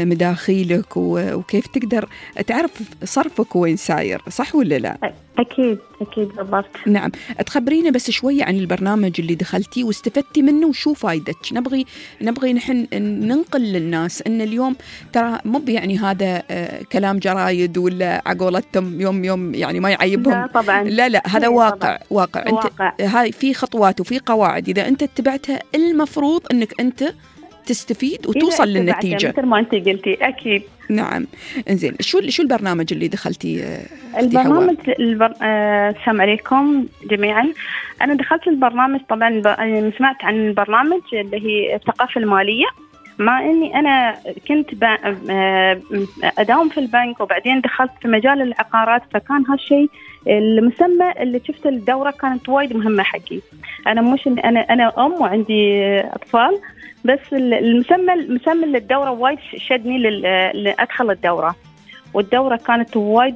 مداخيلك وكيف تقدر تعرف صرفك وين ساير، صح ولا لا؟ أكيد أكيد بالضبط. نعم، تخبرينا بس شوية عن البرنامج اللي دخلتيه واستفدتي منه وشو فايدتك. نبغي نبغي نحن ننقل للناس إن اليوم ترى مو يعني هذا آه كلام جرايد ولا عقولتهم يوم يوم يعني ما يعيبهم. لا طبعا، لا لا هذا واقع طبعاً. واقع أنت واقع. هاي في خطوات وفي قواعد إذا أنت اتبعتها المفروض إنك أنت تستفيد وتوصل للنتيجة مثل ما أنت قلتي. أكيد. نعم، إنزين، شو شو البرنامج اللي دخلتي؟ البرنامج البر... آه... السلام عليكم جميعا. أنا دخلت البرنامج طبعا ب... سمعت عن البرنامج اللي هي الثقافة المالية، مع إني أنا كنت ب... آه... أداوم في البنك وبعدين دخلت في مجال العقارات، فكان هالشيء المسمى اللي شفت الدورة كانت وايد مهمة حقي. أنا مش أنا أنا أم وعندي أطفال، بس المسمى المسمى للدورة وايد شدني لأدخل الدورة. والدورة كانت وايد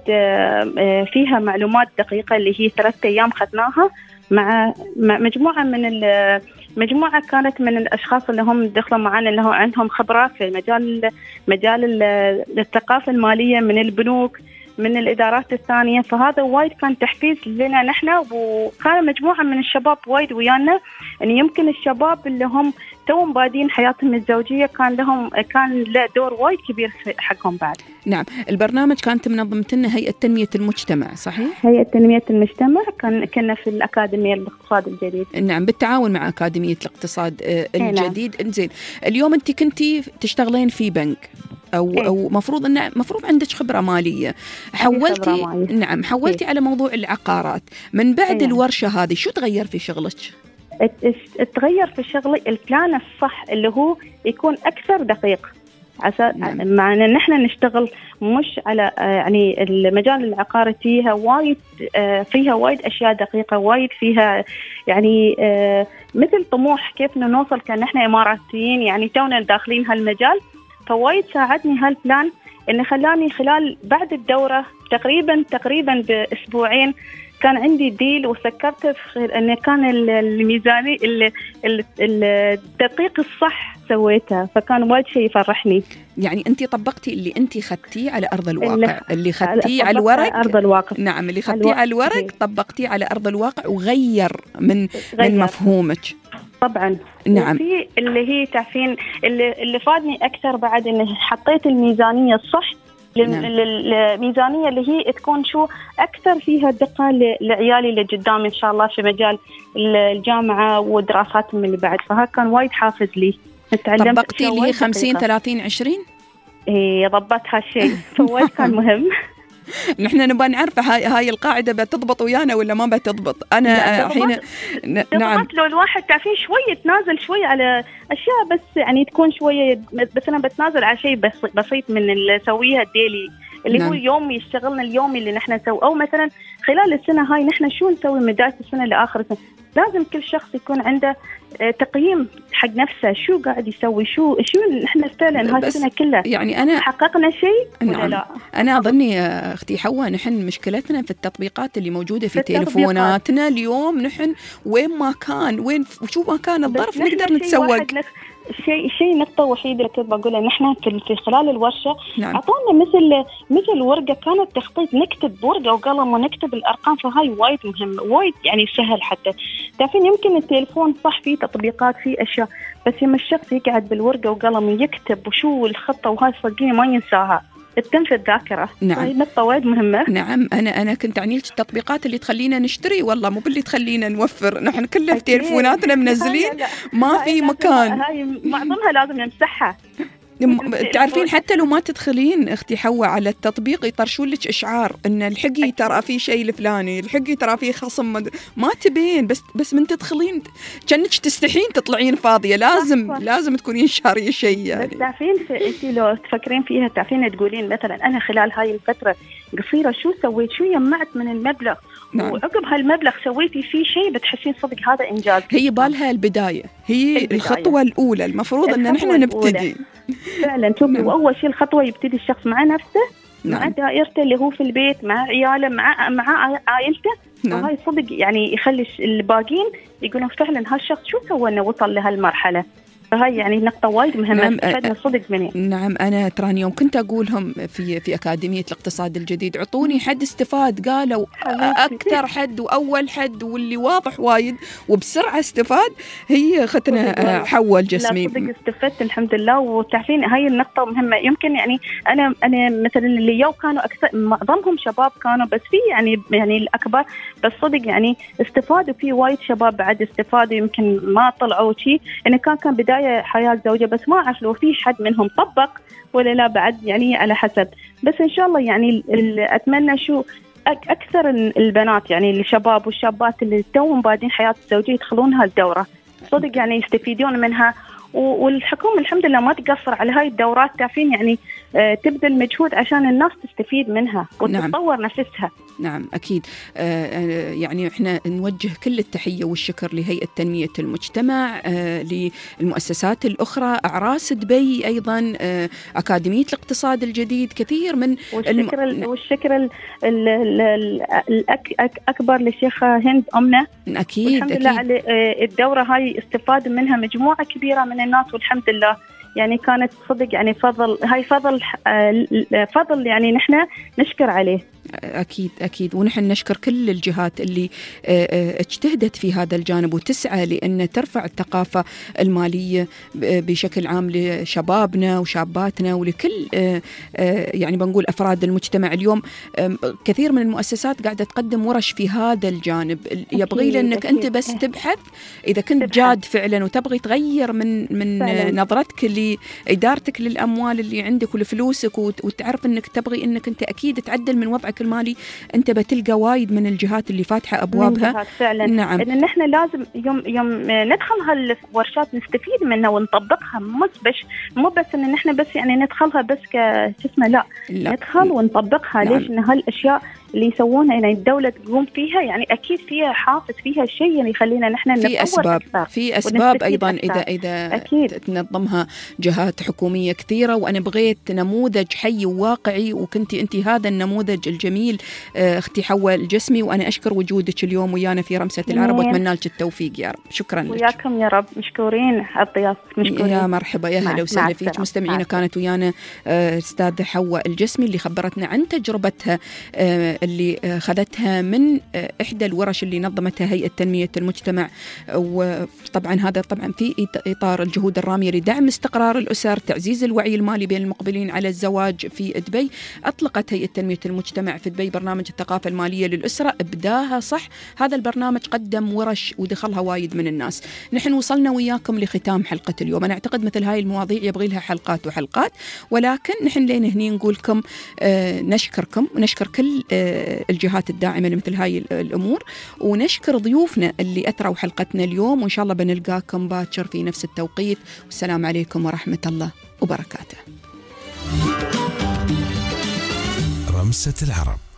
فيها معلومات دقيقة، اللي هي ثلاثة أيام خدناها مع مجموعة من مجموعة كانت من الأشخاص اللي هم دخلوا معنا، اللي هم عندهم خبرة في مجال مجال الثقافة المالية، من البنوك، من الإدارات الثانية. فهذا وايد كان تحفيز لنا نحن، وكان مجموعة من الشباب وايد ويانا. يعني يمكن الشباب اللي هم توم بادين حياتهم الزوجية كان لهم كان له دور وايد كبير حقهم بعد. نعم، البرنامج كانت منظمة لنا هيئة تنمية المجتمع، صحيح؟ هيئة تنمية المجتمع، كان كنا في الأكاديمية الاقتصاد الجديد. نعم، بالتعاون مع أكاديمية الاقتصاد الجديد. انزين، اليوم أنت كنتي تشتغلين في بنك أو إيه؟ أو مفروض إن مفروض عندك خبرة مالية، حولتي خبرة مالية. نعم، حولتي إيه؟ على موضوع العقارات. من بعد إيه؟ الورشة هذه شو تغير في شغلك؟ تغير في شغلي البلان الصح، اللي هو يكون أكثر دقيق. عسى مع ان نحن نشتغل مش على يعني المجال العقاري فيها وايد فيها وايد اشياء دقيقه، وايد فيها يعني مثل طموح كيف نوصل كان نحن اماراتيين يعني تونا داخلين هالمجال. فوايد ساعدني هالبلان انه خلاني خلال بعد الدوره تقريبا تقريبا باسبوعين كان عندي ديل وسكرته في انه كان الميزاني التدقيق الصح سويته، فكان وايد شيء يفرحني. يعني انت طبقتي اللي انت خدتيه على ارض الواقع، اللي, اللي خدتيه على الورق ارض الواقع. نعم اللي خدتيه على الورق طبقتيه على ارض الواقع وغير من غير. من مفهومك طبعا. نعم. وفي اللي هي تعرفين اللي اللي فادني اكثر بعد انه حطيت الميزانيه الصح، نعم. الميزانيه اللي هي تكون شو اكثر فيها دقه لعيالي اللي قدامي ان شاء الله في مجال الجامعه ودراساتهم اللي بعد. فها كان وايد حافز لي. طبقتي اللي هي خمسين ثلاثين عشرين؟ ايه ضبطت هالشيء فوايد كان مهم. نحن نبغى نعرف هاي هاي القاعده بتضبط ويانا ولا ما بتضبط. انا الحين نعم لو الواحد تعرفين شويه تنازل شويه على اشياء بس يعني تكون شويه، بس انا بتنازل على شيء بس بسيط من اللي اسويها الديلي اللي نعم. هو اليومي يشتغلنا اليومي اللي نحن نسوي، او مثلا خلال السنه هاي نحن شو نسوي من بدايه السنه لاخر السنه. لازم كل شخص يكون عنده تقييم حق نفسه، شو قاعد يسوي، شو شو نحن فعلا هاي السنه كلها يعني أنا حققنا شيء ولا نعم. لا. أنا أظني أختي حواء نحن مشكلتنا في التطبيقات اللي موجودة في, في تليفوناتنا اليوم. نحن وين ما كان وين وشو ما كان الظرف نقدر نتسوق. شيء شيء نقطة وحيدة اللي كنت بقولها نحن في في خلال الورشة نعم. أعطونا مثل مثل ورقة كانت تخطيط، نكتب بورقة وقلم ونكتب الأرقام، فهاي وايد مهم وايد يعني سهل. حتى تعرفين يمكن التليفون صح فيه تطبيقات فيه أشياء، بس يوم الشخص يقعد بالورقة وقلم يكتب وشو الخطة وهاي صدقيني ما ينساها، تنفي الذاكرة. نعم. هاي نقطة وايد مهمة. نعم أنا أنا كنت أعني لك التطبيقات اللي تخلينا نشتري، والله مو باللي تخلينا نوفر. نحن كلها في تليفوناتنا منزلين ما في مكان. هاي معظمها لازم نمسحها. تعرفين حتى لو ما تدخلين اختي حواء على التطبيق يطرشون لك اشعار ان الحقي ترى في شيء الفلاني، الحقي ترى في خصم ما تبين، بس بس من تدخلين كأنك تستحين تطلعين فاضيه. لازم لازم تكونين شاريه شيء يعني. بس تعرفين انت لو تفكرين فيها تعرفين تقولين مثلا انا خلال هاي الفتره قصيره شو سويت، شو جمعت من المبلغ. نعم. وعقب هالمبلغ سويتي فيه شيء بتحسين صدق هذا انجاز. هي بالها البدايه، هي البداية. الخطوه الاولى المفروض ان نحن نبتدي فعلا. شوفي نعم. واول شيء الخطوه يبتدي الشخص مع نفسه، نعم. مع دائرته اللي هو في البيت، مع عياله، مع مع عائلته. نعم. وهاي صدق يعني يخلي الباقين يقولون فعلا هالشخص شو سوى انه وصل لهالمرحله. فهاي يعني نقطة وايد مهمة. نعم استفدنا صدق مني. نعم أنا تراني يوم كنت أقولهم في في أكاديمية الاقتصاد الجديد عطوني حد استفاد، قالوا أكثر حد وأول حد واللي واضح وايد وبسرعة استفاد هي أختنا حواء الجسمي. لا صدق استفدت الحمد لله. وتعرفين هاي النقطة مهمة. يمكن يعني أنا أنا مثلا اللي يوم كانوا أكثر معظمهم شباب كانوا، بس في يعني يعني الأكبر بس صدق يعني استفادوا. في وايد شباب بعد استفادوا يمكن ما طلعوا شيء، إنه كان كان بداية حياة زوجة، بس ما أعرف لو في حد منهم طبق ولا لا بعد يعني على حسب. بس إن شاء الله يعني أتمنى شو أكثر البنات يعني الشباب والشابات اللي توهم بادين حياة الزوجية يدخلون هالدورة صدق يعني يستفيدون منها. والحكومة الحمد لله ما تقصر على هاي الدورات. تعرفين يعني تبذل مجهود عشان الناس تستفيد منها وتتطور نعم. نفسها. نعم أكيد. آه يعني إحنا نوجه كل التحية والشكر لهيئة تنمية المجتمع، آه للمؤسسات الأخرى، أعراس دبي أيضا، آه أكاديمية الاقتصاد الجديد، كثير من والشكر الم... والشكر ال... ال... ال... الأكبر للشيخة هند أمنا. أكيد الحمد أكيد. لله على الدورة هاي استفاد منها مجموعة كبيرة من الناس والحمد لله. يعني كانت صدق يعني فضل، هاي فضل فضل يعني نحن نشكر عليه. أكيد أكيد. ونحن نشكر كل الجهات اللي اجتهدت في هذا الجانب وتسعى لأن ترفع الثقافة المالية بشكل عام لشبابنا وشاباتنا ولكل يعني بنقول أفراد المجتمع. اليوم كثير من المؤسسات قاعدة تقدم ورش في هذا الجانب. يبغي لأنك أنت بس تبحث إذا كنت تبحث. جاد فعلا وتبغي تغير من من فعلا. نظرتك لإدارتك للأموال اللي عندك ولفلوسك، وتعرف أنك تبغي أنك أنت أكيد تعدل من وضعك المالي، أنت بتلقى وايد من الجهات اللي فاتحة أبوابها. فعلا. نعم. إن نحن لازم يوم يوم ندخل هالورشات نستفيد منها ونطبقها، مش بس مو بس إن نحن بس يعني ندخلها بس كجسمة، لا. لا ندخل ونطبقها. نعم. ليش؟ إن هالأشياء اللي يسوونها يعني الدولة تقوم فيها، يعني أكيد فيها حافز، فيها شيء يعني يخلينا نحن نتطور في أسباب أكثر. في أسباب أيضا أكثر. إذا إذا أكيد. تنظمها جهات حكومية كثيرة. وأنا بغيت نموذج حي وواقعي، وكنتي أنت هذا النموذج الجميل أختي حواء الجسمي، وأنا أشكر وجودك اليوم ويانا في رمسة العرب، وأتمنى لك التوفيق يا رب. شكرا لك. وياكم يا رب. مشكورين على الضيافة. مشكورين. يا مرحبا، يا هلا وسهلا فيك. مستمعينا كانت ويانا أستاذة حواء الجسمي اللي خبرتنا عن تجربتها اللي خذتها من إحدى الورش اللي نظمتها هيئة تنمية المجتمع. وطبعا هذا طبعا في إطار الجهود الرامية لدعم استقرار الأسر، تعزيز الوعي المالي بين المقبلين على الزواج في دبي. أطلقت هيئة تنمية المجتمع في دبي برنامج الثقافة المالية للأسرة، إبداها صح. هذا البرنامج قدم ورش ودخلها وايد من الناس. نحن وصلنا وياكم لختام حلقة اليوم. أنا أعتقد مثل هاي المواضيع يبغي لها حلقات وحلقات، ولكن نحن لين هني نقول لكم آه نشكركم ونشكر كل آه الجهات الداعمة لمثل هاي الأمور، ونشكر ضيوفنا اللي أثروا حلقتنا اليوم، وإن شاء الله بنلقاكم باكر في نفس التوقيت. والسلام عليكم ورحمة الله وبركاته. رمسة العرب.